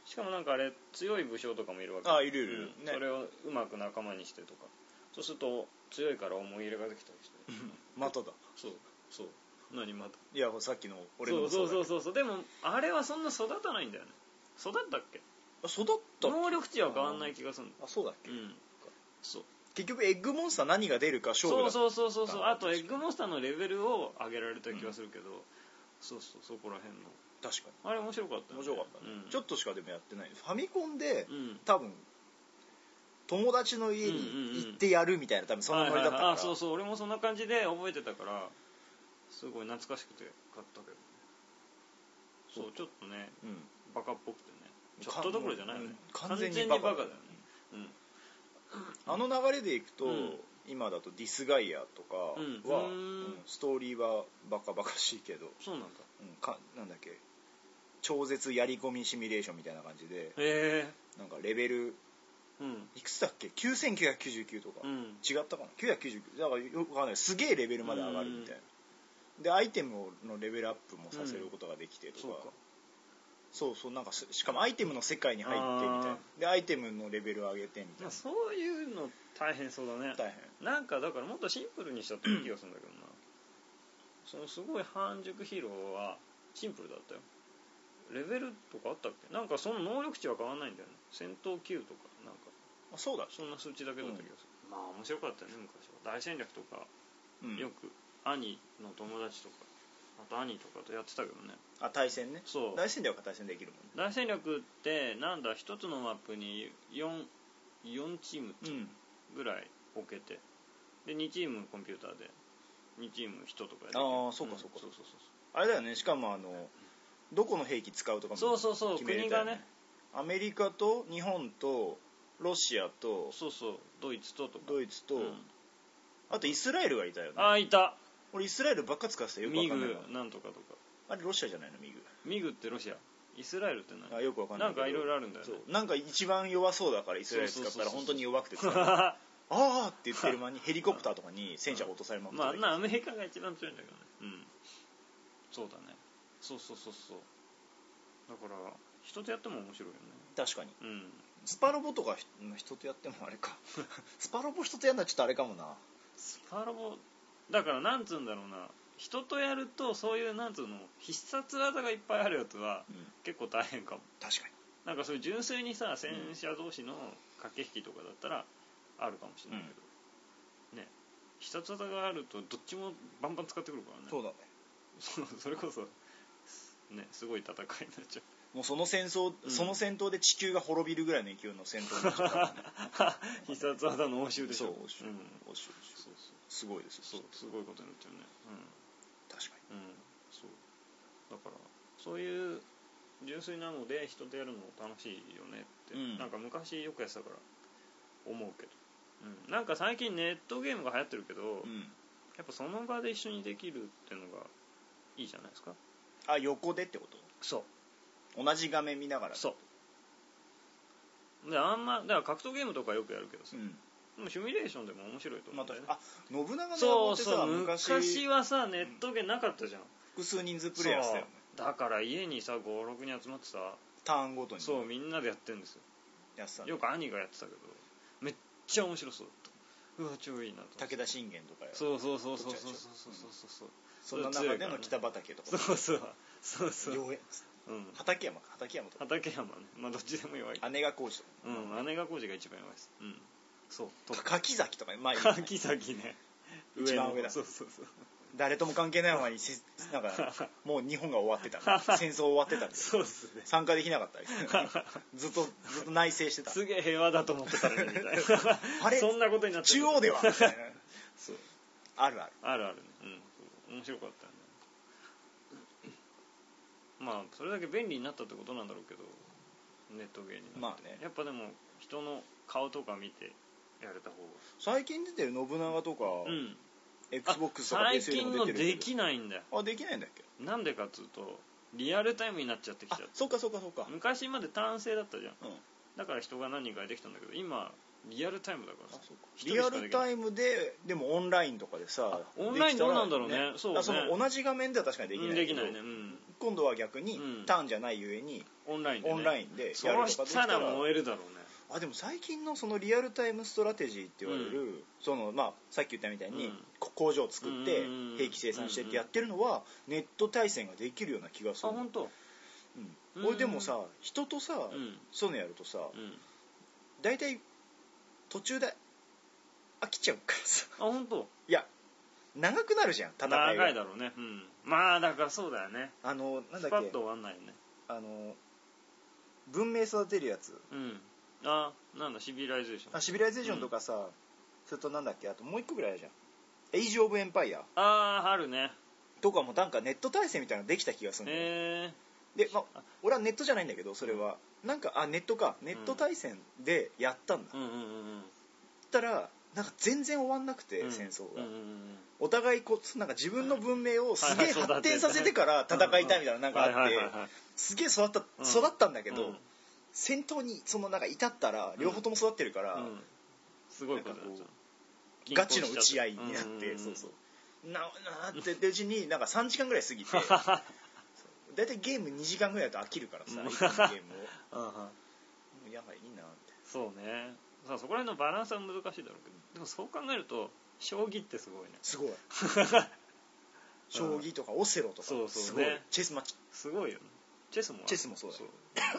しかもなんかあれ強い武将とかもいるわけ。 いるいる、 ね、それをうまく仲間にしてとか、そうすると強いから思い入れができたりしてまただ。 そう何また。 いやさっきの俺のもそうでもあれはそんな育たないんだよね。育ったっけ？ 育ったっけ？ 能力値は変わんない気がするんだ。 そうだっけ？ そう。 結局エッグモンスター何が出るか勝負だ。 そうあとエッグモンスターのレベルを上げられた気がするけど、そこら辺の。 確かにあれ面白かったね。 ちょっとしかでもやってない。ファミコンで、多分友達の家に行ってやるみたいな、多分そんなノリだったから。 そう俺もそんな感じで覚えてたからすごい懐かしくて買ったけど、そうちょっとね、バカっぽくてね、ちょっとどころじゃないよね、完全にバカだよね。 あの流れでいくと、今だとディスガイアとかは、ストーリーはバカバカしいけど、 そうなんだ、 なんだっけ、超絶やり込みシミュレーションみたいな感じで、なんかレベル、いくつだっけ、9999とか、違ったかな、999だからよくわかんない、すげえレベルまで上がるみたいな。でアイテムのレベルアップもさせることができてとか、そうなんかしかもアイテムの世界に入ってみたいな、でアイテムのレベルを上げてみたいな、 そういうの大変そうだね。大変。なんかだからもっとシンプルにしたっていい気がするんだけどな。そのすごい半熟ヒーローはシンプルだったよ。レベルとかあったっけ？なんかその能力値は変わんないんだよね。戦闘級とかなんか。 そうだ。 そんな数値だけだった気がする。まあ面白かったよね昔は。大戦略とか、よく兄の友達とか、あと兄とかとやってたけどね。 対戦ね。 そう。 大戦略は対戦できるもんね。 大戦略ってなんだ、一つのマップに4チームぐらい置けて、で2チームコンピューターで2チーム人とかやる。 そうか。あれだよね。しかもどこの兵器使うとかも決めれたよね。国がね。アメリカと日本とロシアとドイツとあとイスラエルがいたよね。 いた。 俺イスラエルばっか使ってたよ。よくわかんない。 ミグなんとかとか。 あれロシアじゃないの？ ミグってロシア。イスラエルって何？ よくわかんない。 なんかいろいろあるんだよね。 なんか一番弱そうだからイスラエル使ったら本当に弱くて使う。って言ってる間にヘリコプターとかに戦車が落とされまくってる。 アメリカが一番強いんだけどね。そうだね。そう。だから人とやっても面白いよね。 確かに。スパロボとか人とやってもあれか。スパロボ人とやるのはちょっとあれかもな。 スパロボだからなんつうんだろうな、人とやるとそういうなんつうの必殺技がいっぱいあるやつは結構大変かも。 確かに。 なんかそういう純粋にさ、戦車同士の駆け引きとかだったらあるかもしれないけど、ね、必殺技があるとどっちもバンバン使ってくるからね。 そうだね。 それこそね、すごい戦いになっちゃう。 もうその戦闘で地球が滅びるぐらいの勢いの戦闘になっちゃうからね。 必殺技の応酬でしょ。 応酬。すごいですよ。 そう、すごいことになっちゃうね。 確かに。 そうだからそういう純粋なので人とやるの楽しいよねって、なんか昔よくやってたから思うけど、なんか最近ネットゲームが流行ってるけど、やっぱその場で一緒にできるっていうのがいいじゃないですか。 横でってこと？ そう。 同じ画面見ながら。 そう。でだから格闘ゲームとかよくやるけどさ。でもシミュレーションでも面白いと思うんだよね。 信長の野望ってさ、 昔はさネットゲームなかったじゃん。 複数人数プレイヤーしたよね。 だから家にさ 5,6 人集まってさ、 ターンごとに。 そうみんなでやってるんですよ。よく兄がやってたけどめっちゃ面白そうだった。うわ超いいなと。 武田信玄とかや。 そう。 そんな中での北畠とか。 そう。 畠山とか。 畠山ね。どっちでも弱い。 姉が浩二とか。姉が浩二が一番弱いです。そう。 柿崎とか柿崎ね。 一番上だ。そう。誰とも関係ないままになんかもう日本が終わってた。戦争終わってたんで。 そうですね。 参加できなかった。ずっと内省してた。 すげえ平和だと思ってたのにみたいな。 あれそんなことになって中央ではみたいな。そう。あるね。 面白かったよね。それだけ便利になったってことなんだろうけど、ネットゲーになって。やっぱでも人の顔とか見てやれた方が。 最近出てる信長とか、Xbox とか PS にも出てるけど。最近のできないんだよ。 できないんだっけ？ なんでかっつうとリアルタイムになっちゃってきちゃって。 そうか。 昔まで単性だったじゃん。だから人が何人かできたんだけど、今リアルタイムだからさ。 リアルタイムででもオンラインとかでさ、 オンラインどうなんだろうね。そうね。 その同じ画面では確かにできない。 できないね。 今度は逆にターンじゃないゆえにオンラインでやるとかできたら。 そうしたら燃えるだろうね。 でも最近のそのリアルタイムストラテジーって言われる、そのさっき言ったみたいに工場を作って兵器生産してってやってるのはネット対戦ができるような気がする。 本当。 俺でもさ、人とさ、そういうのやるとさ、大体途中で飽きちゃうからさ。 本当。 いや長くなるじゃん、戦いが。 長いだろうね。まあだからそうだよね。 なんだっけ、 スパッと終わんないよね。 文明育てるやつ。 なんだ、シビライゼーション。 シビライゼーションとかさ、それとなんだっけ、あともう一個ぐらいあるじゃん。エイジ・オブ・エンパイア。 あるね。 とかもなんかネット対戦みたいなのできた気がするんだよ。で、俺はネットじゃないんだけど、それは。なんか、ネットか。ネット対戦でやったんだ。たら、なんか全然終わんなくて、戦争が。お互いなんか自分の文明をすげえ発展させてから戦いたいみたいななんかあって、すげえ育ったんだけど、戦闘にそのなんか至ったら両方とも育ってるから、 すごいことになっちゃう。 ガチの打ち合いになって、そうそうなってうちになんか3時間ぐらい過ぎてだいたいゲーム2時間ぐらいだと飽きるからさ、ゲームをやばいいいなって。 そうね。そこら辺のバランスは難しいだろうけど、でもそう考えると将棋ってすごいね。 すごい将棋とかオセロとかすごい。チェスマッチすごいよね。チェスもそうだよ。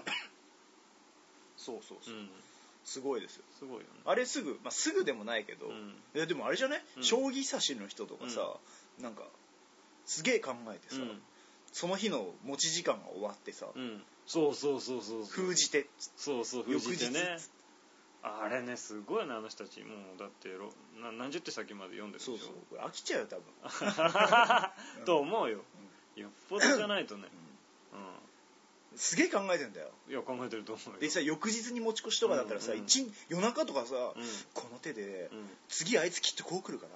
そうすごいですよ。 すごいよね。 あれすぐでもないけど、でもあれじゃね、将棋指しの人とかさ、なんかすげえ考えてさ、その日の持ち時間が終わってさ、 そう封じて、 封じてね。あれね、すごいな、あの人たち。もうだって何十手先まで読んでるでしょ。 これ飽きちゃうよ多分と思うよ。よっぽどじゃないとね。 すげえ考えてんだよ。 いや、考えてると思うよ。 でさ、翌日に持ち越しとかだったらさ、夜中とかさ、この手で次あいつきっとこう来るから、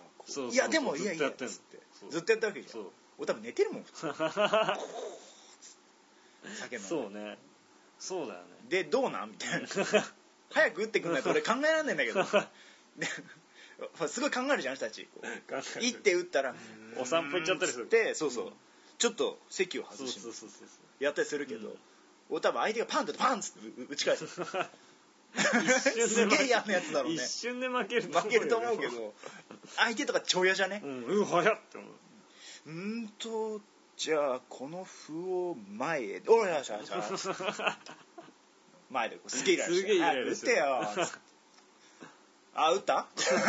いやでもいやっつってずっとやったわけじゃん。俺多分寝てるもん普通。酒飲んで。 そうね。そうだよね。 でどうなんみたいな。早く打ってくんないと俺考えられないんだけど。すごい考えるじゃん、あの人たち。一手打ったらお散歩行っちゃったりする。 そうちょっと席を外しやったりするけど、俺多分相手がパンってパンって打ち返す。すげえ嫌なやつだろうね。 一瞬で負けると思うけど、相手とか超嫌じゃね。 早っって思う。じゃあこの歩を前へ、おいよし前ですげえイライラして、打ってよ。打った？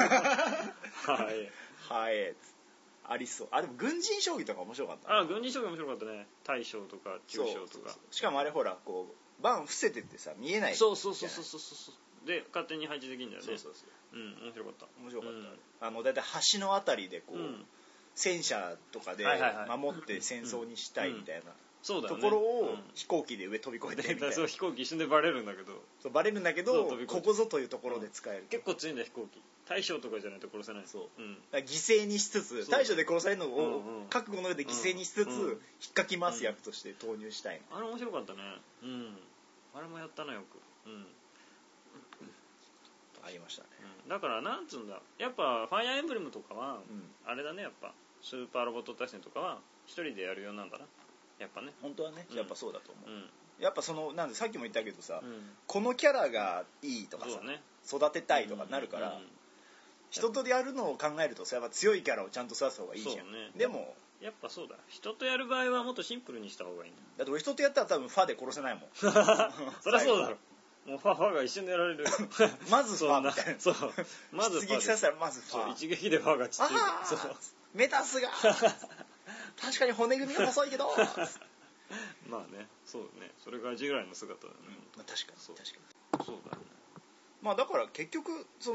はい。ありそう。でも軍人将棋とか面白かった。 軍人将棋面白かったね。大将とか中将とか。 しかもあれほらこう盤伏せてってさ見えない。 そう。で勝手に配置できるんだよね。面白かった。 だいたい橋のあたりでこう戦車とかで守って戦争にしたいみたいな。ところを飛行機で上飛び越えてみたいな。 そう、飛行機一瞬でバレるんだけど。 バレるんだけど、ここぞというところで使える。 結構強いんだ飛行機。大将とかじゃないと殺せない。 犠牲にしつつ、大将で殺されるのを覚悟の上で犠牲にしつつ、引っかき回す役として投入したい。 あれ面白かったね。あれもやったなよく。 ありましたね。 だからなんつうんだ。やっぱファイアーエンブレムとかはあれだね、やっぱスーパーロボット対戦とかは一人でやるようなんだな。やっぱね、 本当はね、やっぱそうだと思う。やっぱなんでさっきも言ったけどさ、このキャラがいいとかさ、育てたいとかなるから、人とやるのを考えるとさ、やっぱ強いキャラをちゃんと育てた方がいいじゃん。でもやっぱそうだ、人とやる場合はもっとシンプルにした方がいいんだ。 だって俺人とやったら多分ファで殺せないもん。 そりゃそうだろ。もうファが一瞬でやられる。 まずファみたいな。 そう。まず出撃させたらまずファ。 一撃でファが散っていく。 メタスが確かに骨組みが細いけど。 まあね、そうね、それが従来の姿だね。 確かにそうだね。 まあだから結局そ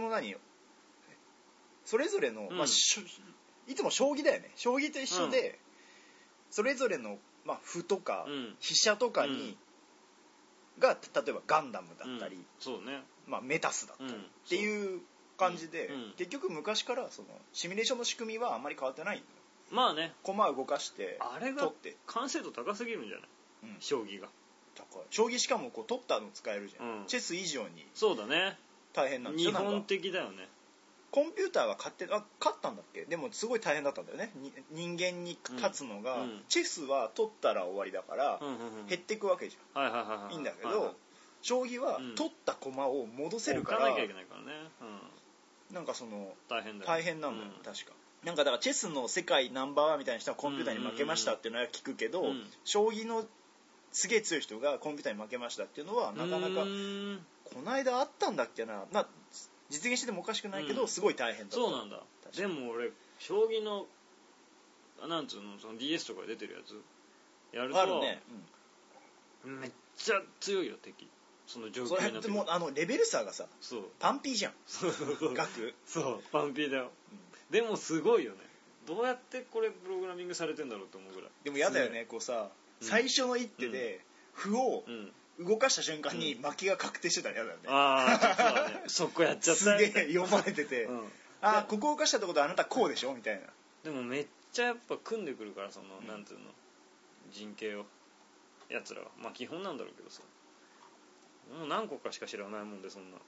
れぞれのいつも将棋だよね。将棋と一緒でそれぞれの歩とか飛車とかにが例えばガンダムだったり、メタスだったりっていう感じで、結局昔からシミュレーションの仕組みはあんまり変わってない。 まあね、 駒を動かしてあれが完成度高すぎるんじゃない？将棋が高い。将棋しかも取ったの使えるじゃん。チェス以上に。 そうだね。 大変なんでしょ。 日本的だよね。 コンピューターが勝ったんだっけ。でもすごい大変だったんだよね。人間に勝つのが、チェスは取ったら終わりだから、減っていくわけじゃん。いいんだけど、将棋は取った駒を戻せるから、 置かなきゃいけないからね。 なんかその大変なんだよ、確か。なんかだからチェスの世界ナンバーワンみたいな人はコンピューターに負けましたっていうのは聞くけど、将棋のすげえ強い人がコンピューターに負けましたっていうのはなかなかこの間あったんだっけな。まあ実現しててもおかしくないけど、すごい大変だった。 そうなんだ。でも俺将棋のなんつうの、その DS とかで出てるやつやるとあるね、めっちゃ強いよ敵。その状況になってる。それもレベル差がさ、パンピーじゃん。額そうパンピーだよ、でもすごいよね。どうやってこれプログラミングされてんだろうと思うぐらい。 でも嫌だよね、こうさ、最初の一手で歩を動かした瞬間に負けが確定してたら嫌だよね。 そうだね。そこやっちゃった。 すげえ読まれてて、ここを動かしたってことはあなたこうでしょみたいな。 でもめっちゃやっぱ組んでくるから、そのなんていうの、陣形をやつらはまあ基本なんだろうけどさ、もう何個かしか知らないもんで、そんなも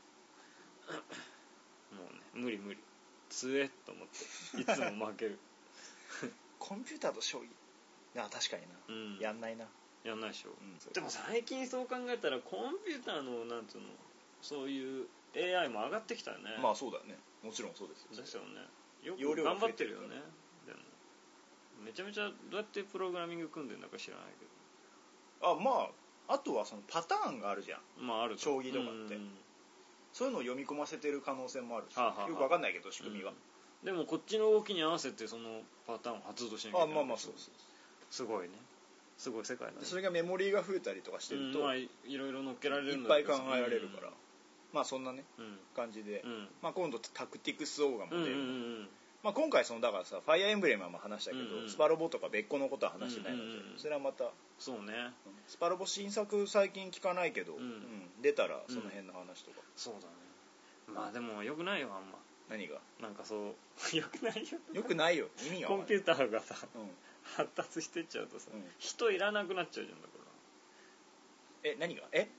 うね、無理強えと思っていつも負ける。 コンピューターと将棋、確かにな、やんないな。 やんないでしょ、でも最近そう考えたらコンピューターのなんつうの、そういう AI も上がってきたよね。 まあそうだよね、もちろんそうですよ。 ですよね。よく頑張ってるよね。でもめちゃめちゃどうやってプログラミング組んでるのか知らないけど。まああとはそのパターンがあるじゃん。 ある将棋とかって、そういうのを読み込ませてる可能性もあるし、よく分かんないけど仕組みは。 でもこっちの動きに合わせてそのパターンを発動しなきゃいけない。まあそうすごいね。すごい世界だね。 それがメモリーが増えたりとかしてると、 いろいろ乗っけられるんだけどいっぱい考えられるから、まあそんなね感じで、まあ今度タクティクスオーガも出る。まあ今回だからさ、ファイアーエンブレムは話したけど、スパロボとか別個のことは話してないので、それはまた。 そうね。 スパロボ新作最近聞かないけど、出たらその辺の話とか。 そうだね。まあでもよくないよ、あんま。 何が？ なんかそうよくないよ。 よくないよ。意味が。 コンピューターがさ、発達してっちゃうとさ、人いらなくなっちゃうじゃんだから。 何が？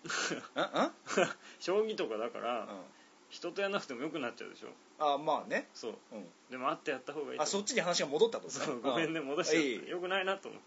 将棋とかだから、人とやらなくてもよくなっちゃうでしょ。 まあね。 そう。でも会ってやった方がいい。 そっちに話が戻ったと。 そう、ごめんね、戻しちゃって。よくないなと思って。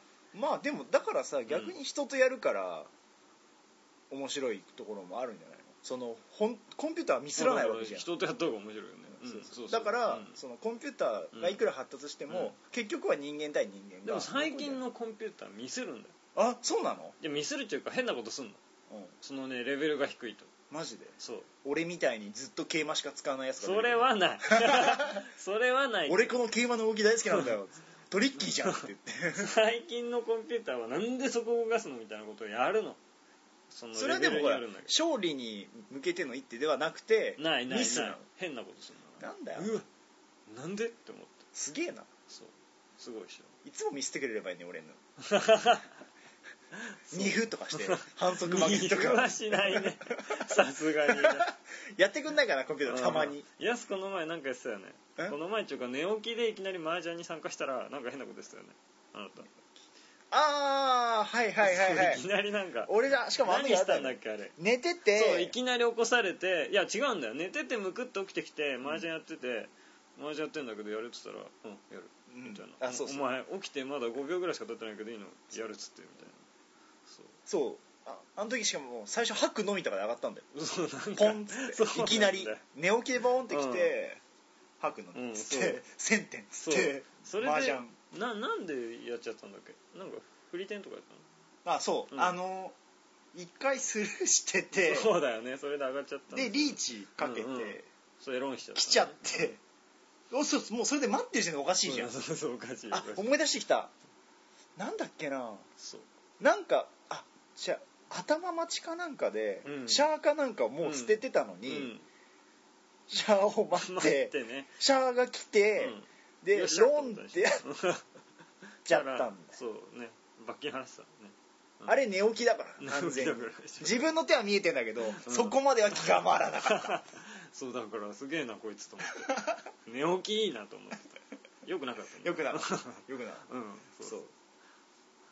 まあでもだからさ、逆に人とやるから面白いところもあるんじゃないの。そのコンピューターはミスらないわけじゃん。 人とやった方が面白いよね。 だからそのコンピューターがいくら発達しても結局は人間対人間が。 でも最近のコンピューターミスるんだよ。 そうなの？ いやミスるっていうか変なことすんの。そのねレベルが低いと。 マジで？ そう。 俺みたいにずっと桂馬しか使わないやつが。 それはない。それはない。 俺この桂馬の動き大好きなんだよ。トリッキーじゃんって言って。 最近のコンピューターはなんでそこを動かすのみたいなことをやるの。 それはでもほら勝利に向けての一手ではなくてミスなの。 変なことするの。なんだよ。 うわなんでって思って。 すげえな。 そうすごいでしょ。 いつも見せてくれればいいね俺の。2分とかして反則負けとか。 2分はしないね。さすがに。 やってくんないかなコンピューターたまに。 やすこの前なんかやってたよね。この前っていうか寝起きでいきなり麻雀に参加したらなんか変なことしてたよね。あなた。 はい。 いきなりなんか俺がしかも何したんだっけあれ。 寝てて。 そういきなり起こされて、いや違うんだよ。寝ててむくって起きてきて麻雀やってて、麻雀やってんだけどやるって言ったらやるみたいな。お前起きてまだ5秒ぐらいしか経ってないけどいいのやるっつってみたいな。 そうあの時しかも最初吐くのみとかで上がったんだよ。 ポンっていきなり寝起きでボーンってきて吐くのみっつって1000点っつって麻雀。 なんでやっちゃったんだっけ。なんか振り点とかやったの。 そう一回スルーしてて。 そうだよね。それで上がっちゃったでリーチかけてそれロンしちゃった。 来ちゃってもうそれで待ってる時点でおかしいじゃん。 そうおかしい。 思い出してきた。なんだっけな。なんかじゃ頭待ちかなんかで、シャアかなんかをもう捨ててたのに、シャアを待ってシャアが来て、でロンってやっちゃったんだ。 そうね。罰金払ってたね。 あれ寝起きだから完全に。自分の手は見えてんだけど、そこまでは気が回らなかった。 そうだからすげえなこいつと思って寝起きいいなと思ってた。よくなかったね。 よくなそう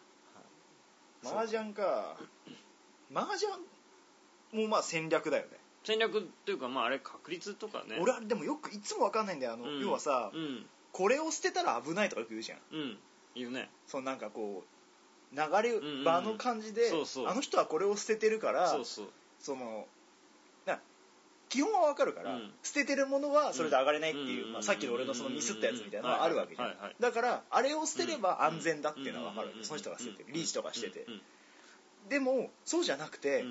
麻雀か。麻雀もまあ戦略だよね。 戦略っていうかまああれ確率とかね。 俺はでもよくいつも分かんないんだよ。要はさ、これを捨てたら危ないとかよく言うじゃん。 言うね。 そうなんかこう流れ場の感じで、あの人はこれを捨ててるから、その基本は分かるから、捨ててるものはそれで上がれないっていう、さっきの俺のそのミスったやつみたいなのがあるわけじゃん。だからあれを捨てれば安全だっていうのは分かるわけ。その人が捨ててるリーチとかしてて、でもそうじゃなくて、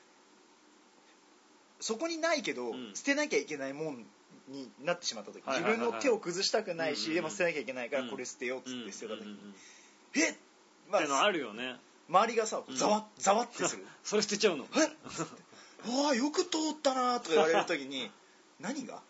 そこにないけど、捨てなきゃいけないもんになってしまった時、自分の手を崩したくないし、でも捨てなきゃいけないからこれ捨てようっつって捨てた時に、 まあ、ってのあるよね。 周りがさざわってするそれ捨てちゃうの。 わあよく通ったなとか言われる時に何が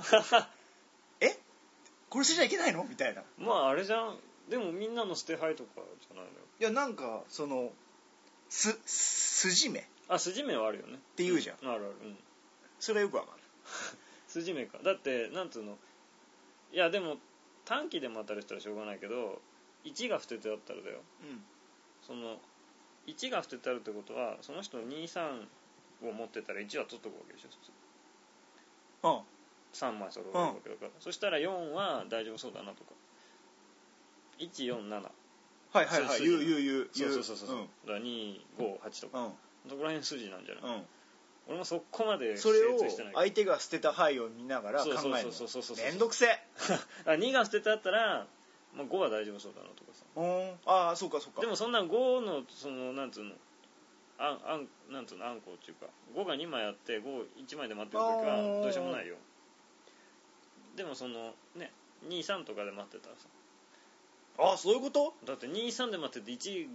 これ捨てちゃいけないのみたいな。 まああれじゃん。でもみんなの捨て牌とかじゃないのよ。 いやなんかその筋目筋目はあるよねって言うじゃん。 あるある。 それはよくわかる。 筋目か。だってなんつうの、いやでも短期でも当たる人はしょうがないけど、1が捨ててあったらだよ、その1が捨ててあるってことはその人2,3を持ってたら1は取っとくわけでしょ普通。3枚揃うわけだから、そしたら4は大丈夫そうだなとか、147 はい言うそう、だから258とか、そこら辺筋なんじゃない、俺もそこまでそれを相手が捨てた牌を見ながら考えるの。めんどくせえ。 2が捨ててあったら、まあ、5は大丈夫そうだなとかさ。 そうかでもそんな5のそのなんつうのなんつうのあんこっていうか、5が2枚あって51枚で待ってる時はどうしようもないよ。でもそのね23とかで待ってたらさ、 そういうこと。 だって23で待ってて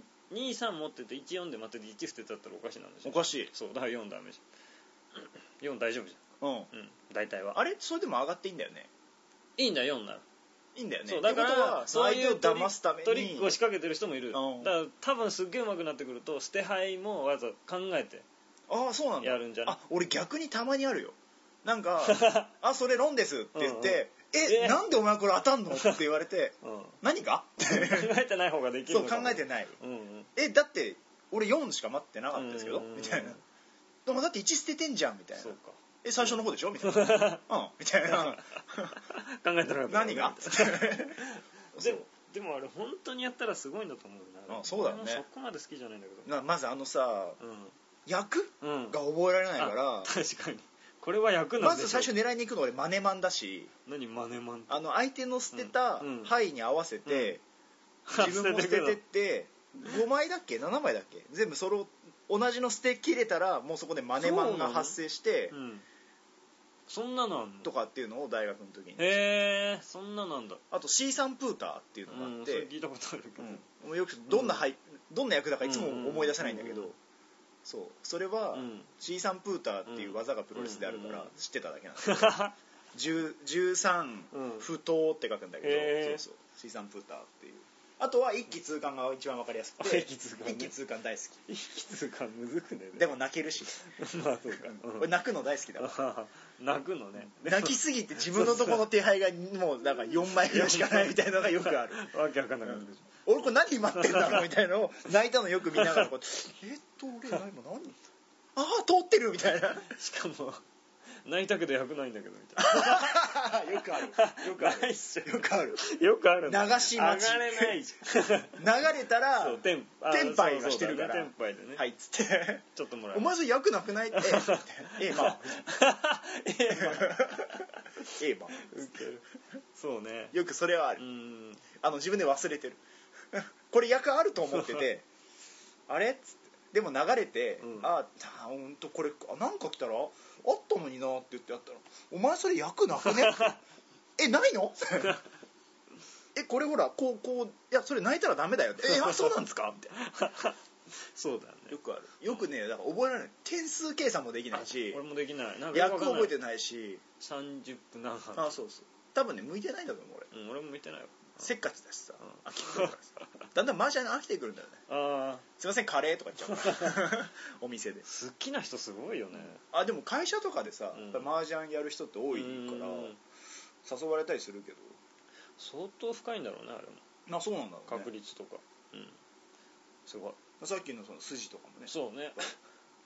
23持ってて14で待ってて1捨てたったらおかしいなんでしょ。 おかしい。 そうだから4ダメじゃん。4大丈夫じゃん。大体は。 あれそれでも上がっていいんだよね。 いいんだよ4なら。 いいんだよね。 そうだからそういうトリックを仕掛けてる人もいる。だから多分すっげえ上手くなってくると捨て牌もわざ考えてそうなんだやるんじゃない。 俺逆にたまにあるよ。なんかそれロンですって言ってなんでお前これ当たんのって言われて何が考えてない方ができるのか。 そう考えてない。だって俺4しか待ってなかったですけどみたいな。でもだって1捨ててんじゃんみたいな。 そうか。 最初の方でしょみたいな。みたいな。 考えてなかった。 何がでもあれ本当にやったらすごいんだと思うな。 そうだよね。 そこまで好きじゃないんだけど。 まず役が覚えられないから。 確かに。これは役なんでしょ。 まず最初狙いに行くの俺マネマンだし。 何マネマンって。 相手の捨てた牌に合わせて自分も捨ててって5枚だっけ7枚だっけ全部それを同じの捨て切れたらもうそこでマネマンが発生してそんなのあんのとかっていうのを大学の時に。 そんななんだ。 あと C サンプーターっていうのがあって、 それ聞いたことあるけど、 よくどんな役だかいつも思い出せないんだけど、それは C サンプーターっていう技がプロレスであるから知ってただけなんだけど、13不当って書くんだけど、C サンプーターっていう。あとは一気通貫が一番わかりやすくて、一気通貫大好き。 一気通貫むずくね。 でも泣けるし。 まあそうか。 俺泣くの大好きだわ。 泣くのね。 泣きすぎて自分のところの手牌がもうなんか4枚ぐらいしかないみたいなのがよくある。 わけわかんなかったでしょ。 俺これ何待ってんだろうみたいなのを泣いたのよく見ながら俺今何通ってるみたいな。 しかも泣いたけど役ないんだけどみたいな。よくある。よくある。流し待ち。 上がれないじゃん。流れたらテンパイがしてるから。 テンパイでね。 はいっつって。 ちょっともらう。 お前それ役なくないって。 そうね。 よくそれはある。自分で忘れてる。これ役あると思ってて、あれっつって。でも流れて、ほんとこれなんか来たらあったのになって言ってやったら、お前それ役なくねないのこれほらこういやそれ泣いたらダメだよってそうなんですかみたいな。 そうだよね。 よくある。よくねだから覚えられない。点数計算もできないし、 俺もできない。 役覚えてないし、 30分何分。 そう多分ね向いてないんだと思う俺。 俺も向いてないよ。 せっかちだしさ、飽きてるからさ、だんだん麻雀に飽きてくるんだよね。すいませんカレーとか言っちゃうからお店で。 好きな人すごいよね。 でも会社とかでさ、麻雀やる人って多いから誘われたりするけど、 相当深いんだろうねあれも。 そうなんだろうね。 確率とか。すごい。 さっきのその筋とかもね。 そうね。 い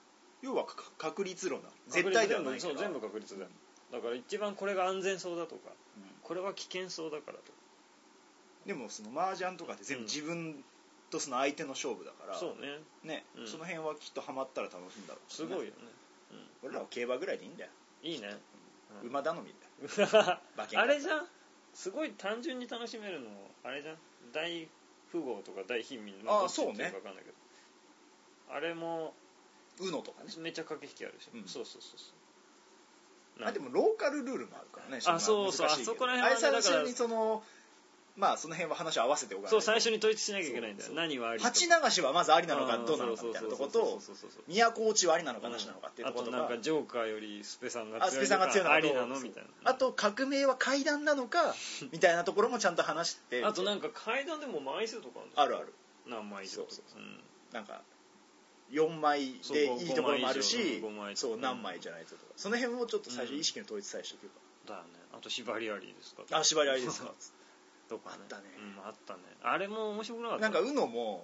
要は確率論だ。絶対ではないから。 そう全部確率だよ。だから一番これが安全そうだとか、これは危険そうだからとか。 でもその麻雀とかって全部自分とその相手の勝負だから、 そうね。 ね、その辺はきっとハマったら楽しいんだろう、 すごいよね。 俺らは競馬ぐらいでいいんだよ。 いいね。 馬頼みだよ。 あれじゃん。すごい単純に楽しめるのあれじゃん。大富豪とか大貧民のどっちっていうか分かんないけど、あれも UNO とかねめっちゃ駆け引きあるし、そうでもローカルルールもあるからね。 そうそう、あそこら辺はね、 最初にそのその辺は話を合わせておかないと。 そう、最初に統一しなきゃいけないんだよ。何はあり、 八流しはまずありなのかどうなのかみたいなとこと都落ちはありなのかなしなのかっていうところとか、 あとなんかジョーカーよりスペさんが強いのかありなのみたいな、あと革命は階段なのかみたいなところもちゃんと話して、 あとなんか階段でも枚数とかあるある、 何枚以上とか、 なんか4枚でいいところもあるし、そう何枚じゃないとか、その辺もちょっと最初意識の統一さえしておけば。 だよね。あと縛りありですか。 あ、縛りありですか。 とかね、 あったね。 あったね。あれも面白くなかった。 なんかUNOも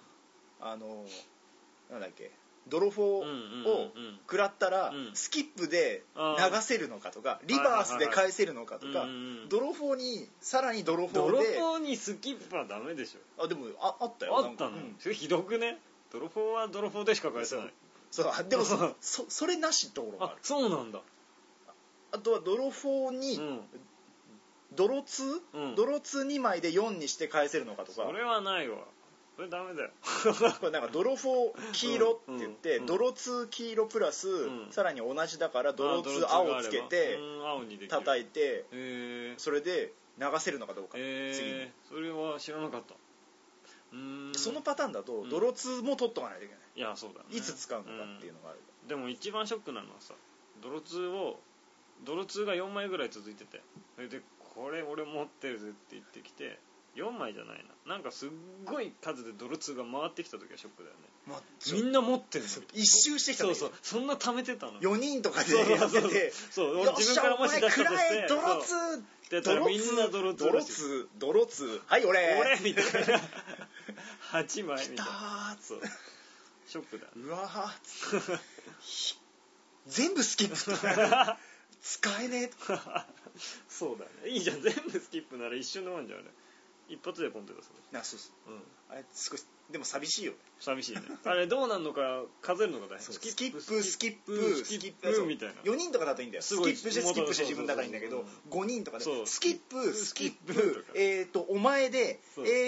なんだっけ、泥棒を食らったらスキップで流せるのかとか、リバースで返せるのかとか、泥棒にさらに泥棒で、 泥棒にスキップはダメでしょ。 あ、でもあったよ。 あったの。それひどくね。泥棒は泥棒でしか返せない。 そう、でもそれなしってところがある。 あ、そうなんだ。 あとは泥棒に泥通2枚で4にして返せるのかとか。 それはないわ。それダメだよ。 これなんか泥棒黄色って言って、泥通黄色プラスさらに同じだから泥通青つけて叩いて、それで流せるのかどうか、次に。 それは知らなかった。 そのパターンだと泥通も取っとかないといけない。 いや、そうだね。 いつ使うのかっていうのがある。 でも一番ショックなのはさ、泥通が4枚ぐらい続いてて、それでこれ俺持ってるぜって言ってきて、4枚じゃないな、なんかすっごい数で泥通が回ってきた時はショックだよね。みんな持ってるの。 一周してきたの。そう、そんな貯めてたの。 4人とかでやってて、 そう自分からもし出したとして、 泥通ってやったらみんな泥通はい俺みたいな8枚みたいな。そうショックだ。 うわー全部スキップ使えねえとか。 そうだね。いいじゃん、全部スキップなら一瞬で終わんじゃん。あれ一発でポンって出す。 そうそう、あれ少しでも寂しいよね。 寂しいね。あれどうなんのか数えるのが大変。 スキップみたいな。4人とかだといいんだよ。スキップして自分だからいいんだけど、5人とかでスキップお前で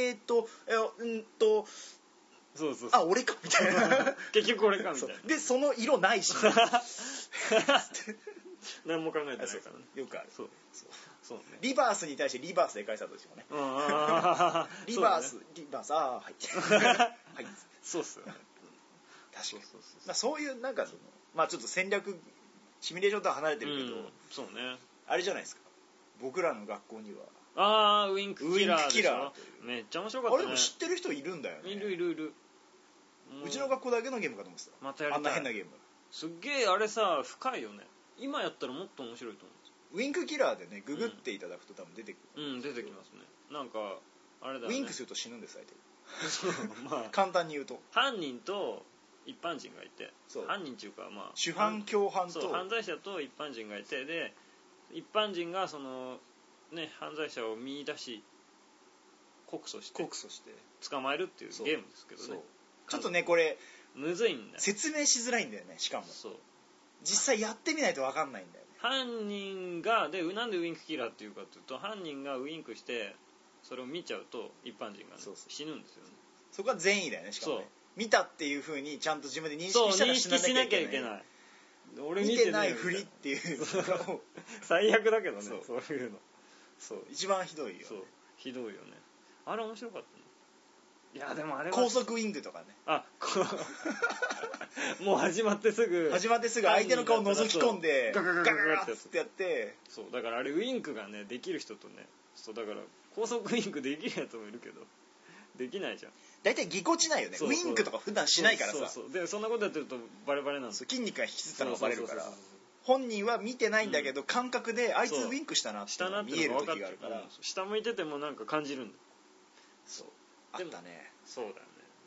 そうあ、俺かみたいな。 結局俺かみたいな。 でその色ないし何も考えてないからね。 よくある。 そうね。 リバースに対してリバースで返したとしてもね。リバースはい。 そうっすよね。 確かに。そういうなんかちょっと戦略シミュレーションとは離れてるけど、 そうね。あれじゃないですか。僕らの学校にはウインクキラーでしょ。めっちゃ面白かったね。 あれでも知ってる人いるんだよね。 いる。 うちの学校だけのゲームかと思ってた。 またやりたい。 あんな変なゲーム。 すっげえあれさ深いよね。今やったらもっと面白いと思う。ウインクキラーでねググっていただくと多分出てくる。 出てきますね。なんかあれだよね。 ウインクすると死ぬんです相手。簡単に言うと。 犯人と一般人がいて、犯人っていうか主犯共犯と犯罪者と一般人がいて、で一般人がそのね犯罪者を見出し告訴して捕まえるっていうゲームですけどね。 ちょっとねこれむずいんだよ。 説明しづらいんだよね。しかも実際やってみないと分かんないんだよね。 犯人がなんでウインクキラーっていうかというと、犯人がウインクしてそれを見ちゃうと一般人が、死ぬんですよね。 そこは善意だよね。しかもね見たっていう風にちゃんと自分で認識したら死ななきゃいけない。俺見てないふりっていう最悪だけどね。そういうの一番ひどいよね。 ひどいよね。あれ面白かったね。いやでもあれは高速ウインクとかね。 もう始まってすぐ相手の顔を覗き込んでガガガガガってやって。 そうだからあれウインクがねできる人とね、だから高速ウインクできるやつもいるけどできないじゃん。 大体ぎこちないよね。ウインクとか普段しないからさ。 でそんなことやってるとバレバレなんですよ。 筋肉が引きつったのがバレるから。本人は見てないんだけど感覚であいつウインクしたなって見える時があるから、 下向いててもなんか感じるんだ。 あったね。 そうだよね。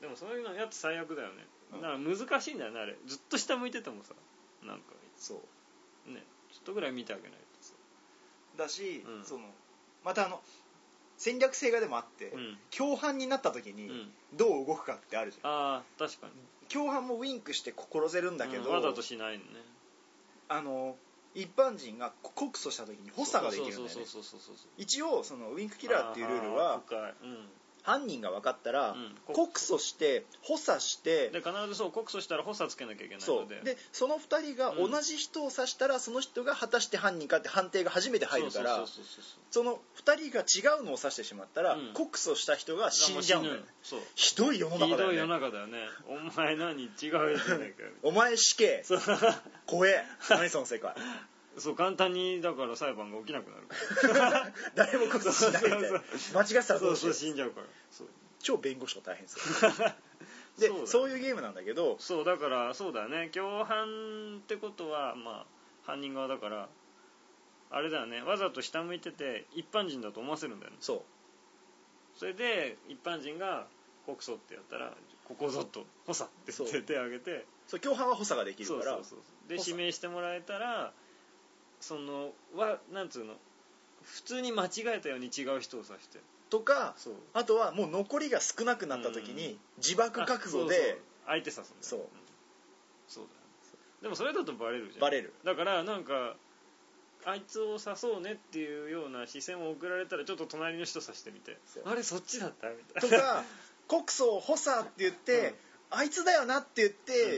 でもそういうのやつ最悪だよね、なんか難しいんだよねあれ、ずっと下向いててもさ、なんかそうね、ちょっとぐらい見てあげないとさだし、そのまた戦略性がでもあって、共犯になった時にどう動くかってあるじゃん。 ああ確かに。 共犯もウィンクして殺せるんだけど、 わざとしないのね。 一般人が告訴した時に補佐ができるんだよね。一応そのウィンクキラーっていうルールは、犯人が分かったら、告訴して補佐してで必ずそう告訴したら補佐つけなきゃいけないので、 でその2人が同じ人を指したら、その人が果たして犯人かって判定が初めて入るから、その2人が違うのを指してしまったら、告訴した人が死んじゃうんだよね。ひどい世の中だよね。 ひどい世の中だよね。お前何違うやつじゃないかお前死刑怖え。何その世界。 そう簡単にだから裁判が起きなくなるから誰も告訴しないで間違ってたらどうしよう。 死んじゃうから。 超弁護士が大変ですよでそういうゲームなんだけど、 そうだからそうだね、共犯ってことはまあ犯人側だからあれだよね、わざと下向いてて一般人だと思わせるんだよね。それで一般人が告訴ってやったら、ここぞと補佐って言って手を挙げて、 そう共犯は補佐ができるから、 で指名してもらえたら、そのなんつうの、普通に間違えたように違う人を指してとか、あとはもう残りが少なくなった時に自爆覚悟で相手指すんだよ。そうだよ。でもそれだとバレるじゃん。 バレる。 だからなんかあいつを刺そうねっていうような視線を送られたら、ちょっと隣の人指してみて、あれそっちだったみたいな。 とか告訴補佐って言って、あいつだよなって言って、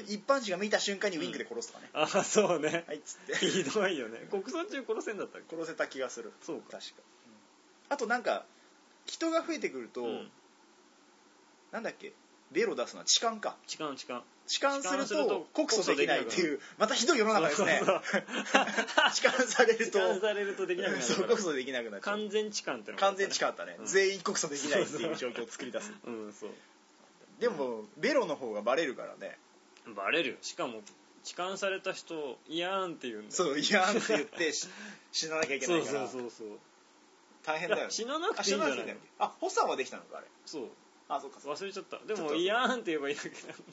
一般人が見た瞬間にウィンクで殺すとかね。 ああそうね。 あいつってひどいよね。告訴中殺せんだったっけ。 殺せた気がする。 そうか確か。あとなんか人が増えてくると、なんだっけ、ベロ出すのは痴漢か。痴漢すると告訴できないっていう、またひどい世の中ですね。痴漢されるとできなくなる。そう、告訴できなくなる。 完全痴漢っての。 完全痴漢だったね。全員告訴できないっていう状況を作り出す。でもベロの方がバレるからね。 バレるよ。しかも痴漢された人イヤーンって言うんだよ。 そう、イヤーンって言って死ななきゃいけないから。 そう大変だよね。 死ななくていいんじゃない。 あ、補佐はできたのかあれ。 そう。 あ、そうか。 忘れちゃった。でもイヤーンって言えばいいだけなんだ。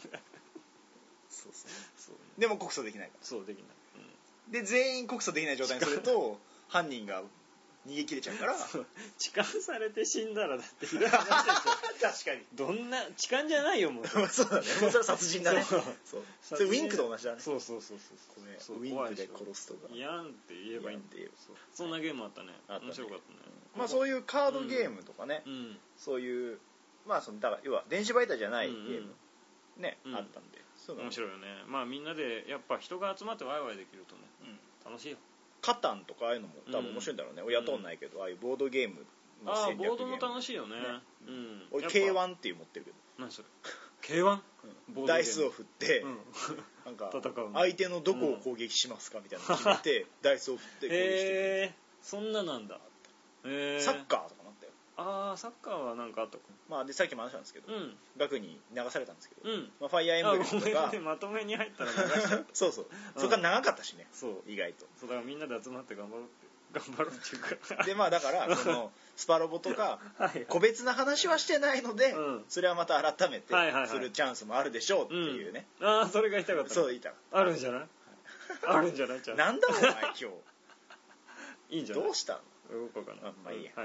そうでも告訴できないから。 そうできない。 で全員告訴できない状態にすると犯人が逃げ切れちゃうから。 痴漢されて死んだらだってひどい話でしょ。 確かに。 どんな痴漢じゃないよもう。 そうだね。もうそれは殺人だね。それウィンクと同じだね。 そう。 ウィンクで殺すとか。 イヤーンって言えばいいんだよ。そんなゲームあったね。面白かったね。 まあそういうカードゲームとかね。そういうまあそのだから要は電子媒体じゃないゲームねあったんで。 面白いよね。まあみんなでやっぱ人が集まってワイワイできるとね楽しいよ。 カタンとかああいうのも多分面白いんだろうね。親とんないけどああいうボードゲームの戦略ゲーム。 ボードも楽しいよね。 俺 K1 っていう持ってるけど。 何それ K1？ ダイスを振ってなんか相手のどこを攻撃しますかみたいなの決めてダイスを振って攻撃してくる。 そんななんだ。 サッカーとかなったよ。 ああサッカーはなんかあったか。 まあでさっきも話したんですけど、額に流されたんですけど、 まあファイアーエンブレムとかまとめに入ったら流しちゃった。 そうそれが長かったしね。意外と。 そうだからみんなで集まって頑張ろうっていうか。 でまあだからそのスパロボとか個別な話はしてないので、それはまた改めてするチャンスもあるでしょうっていうね。 ああそれが言いたかった。 そう言いたかった。 あるんじゃない？あるんじゃない？ なんだお前今日。 いいんじゃない？ どうしたの？ 動こうかな。 まあいいや。はい。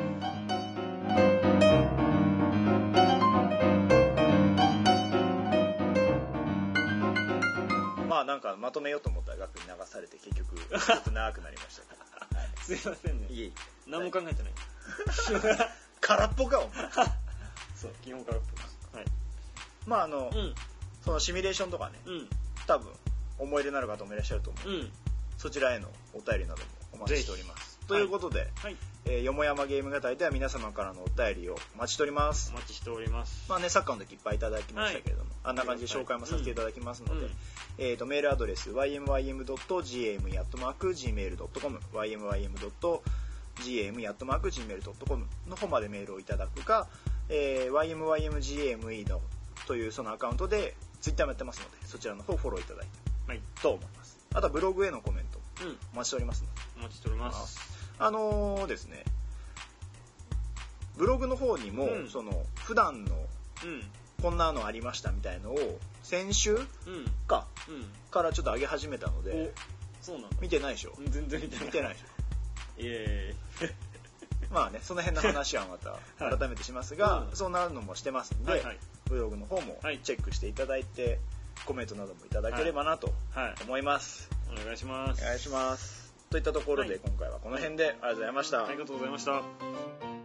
まあなんかまとめようと思ったら額に流されて結局ちょっと長くなりましたけど。 すいませんね。 いえ。 何も考えてない。 空っぽかお前。 そう基本空っぽです。はい。 まあそのシミュレーションとかね、多分思い入れのある方もいらっしゃると思う。そちらへのお便りなどもお待ちしております。ということで、よもやまゲーム語りでは皆様からのお便りをお待ちしております。 お待ちしております。 まあね、サッカーの時いっぱいいただきましたけれども、あんな感じで紹介もさせていただきますので、メールアドレス ymym.gm@gmail.com ymym.gm@gmail.com の方までメールをいただくか、ymymgme のというそのアカウントでツイッターもやってますので、そちらの方フォローいただいて、と思います。あとはブログへのコメントお待ちしておりますので。 お待ちしております。 ですね、ブログの方にも、その普段のこんなのありましたみたいのを先週からちょっと上げ始めたので、 そうなんだ。 見てないでしょ。 全然見てないでしょ。いえまあね、その辺の話はまた改めてしますが、そんなのもしてますんで、ブログの方もチェックしていただいて、コメントなどもいただければなと思います。 お願いします。 お願いします。といったところで今回はこの辺でありがとうございました。 ありがとうございました。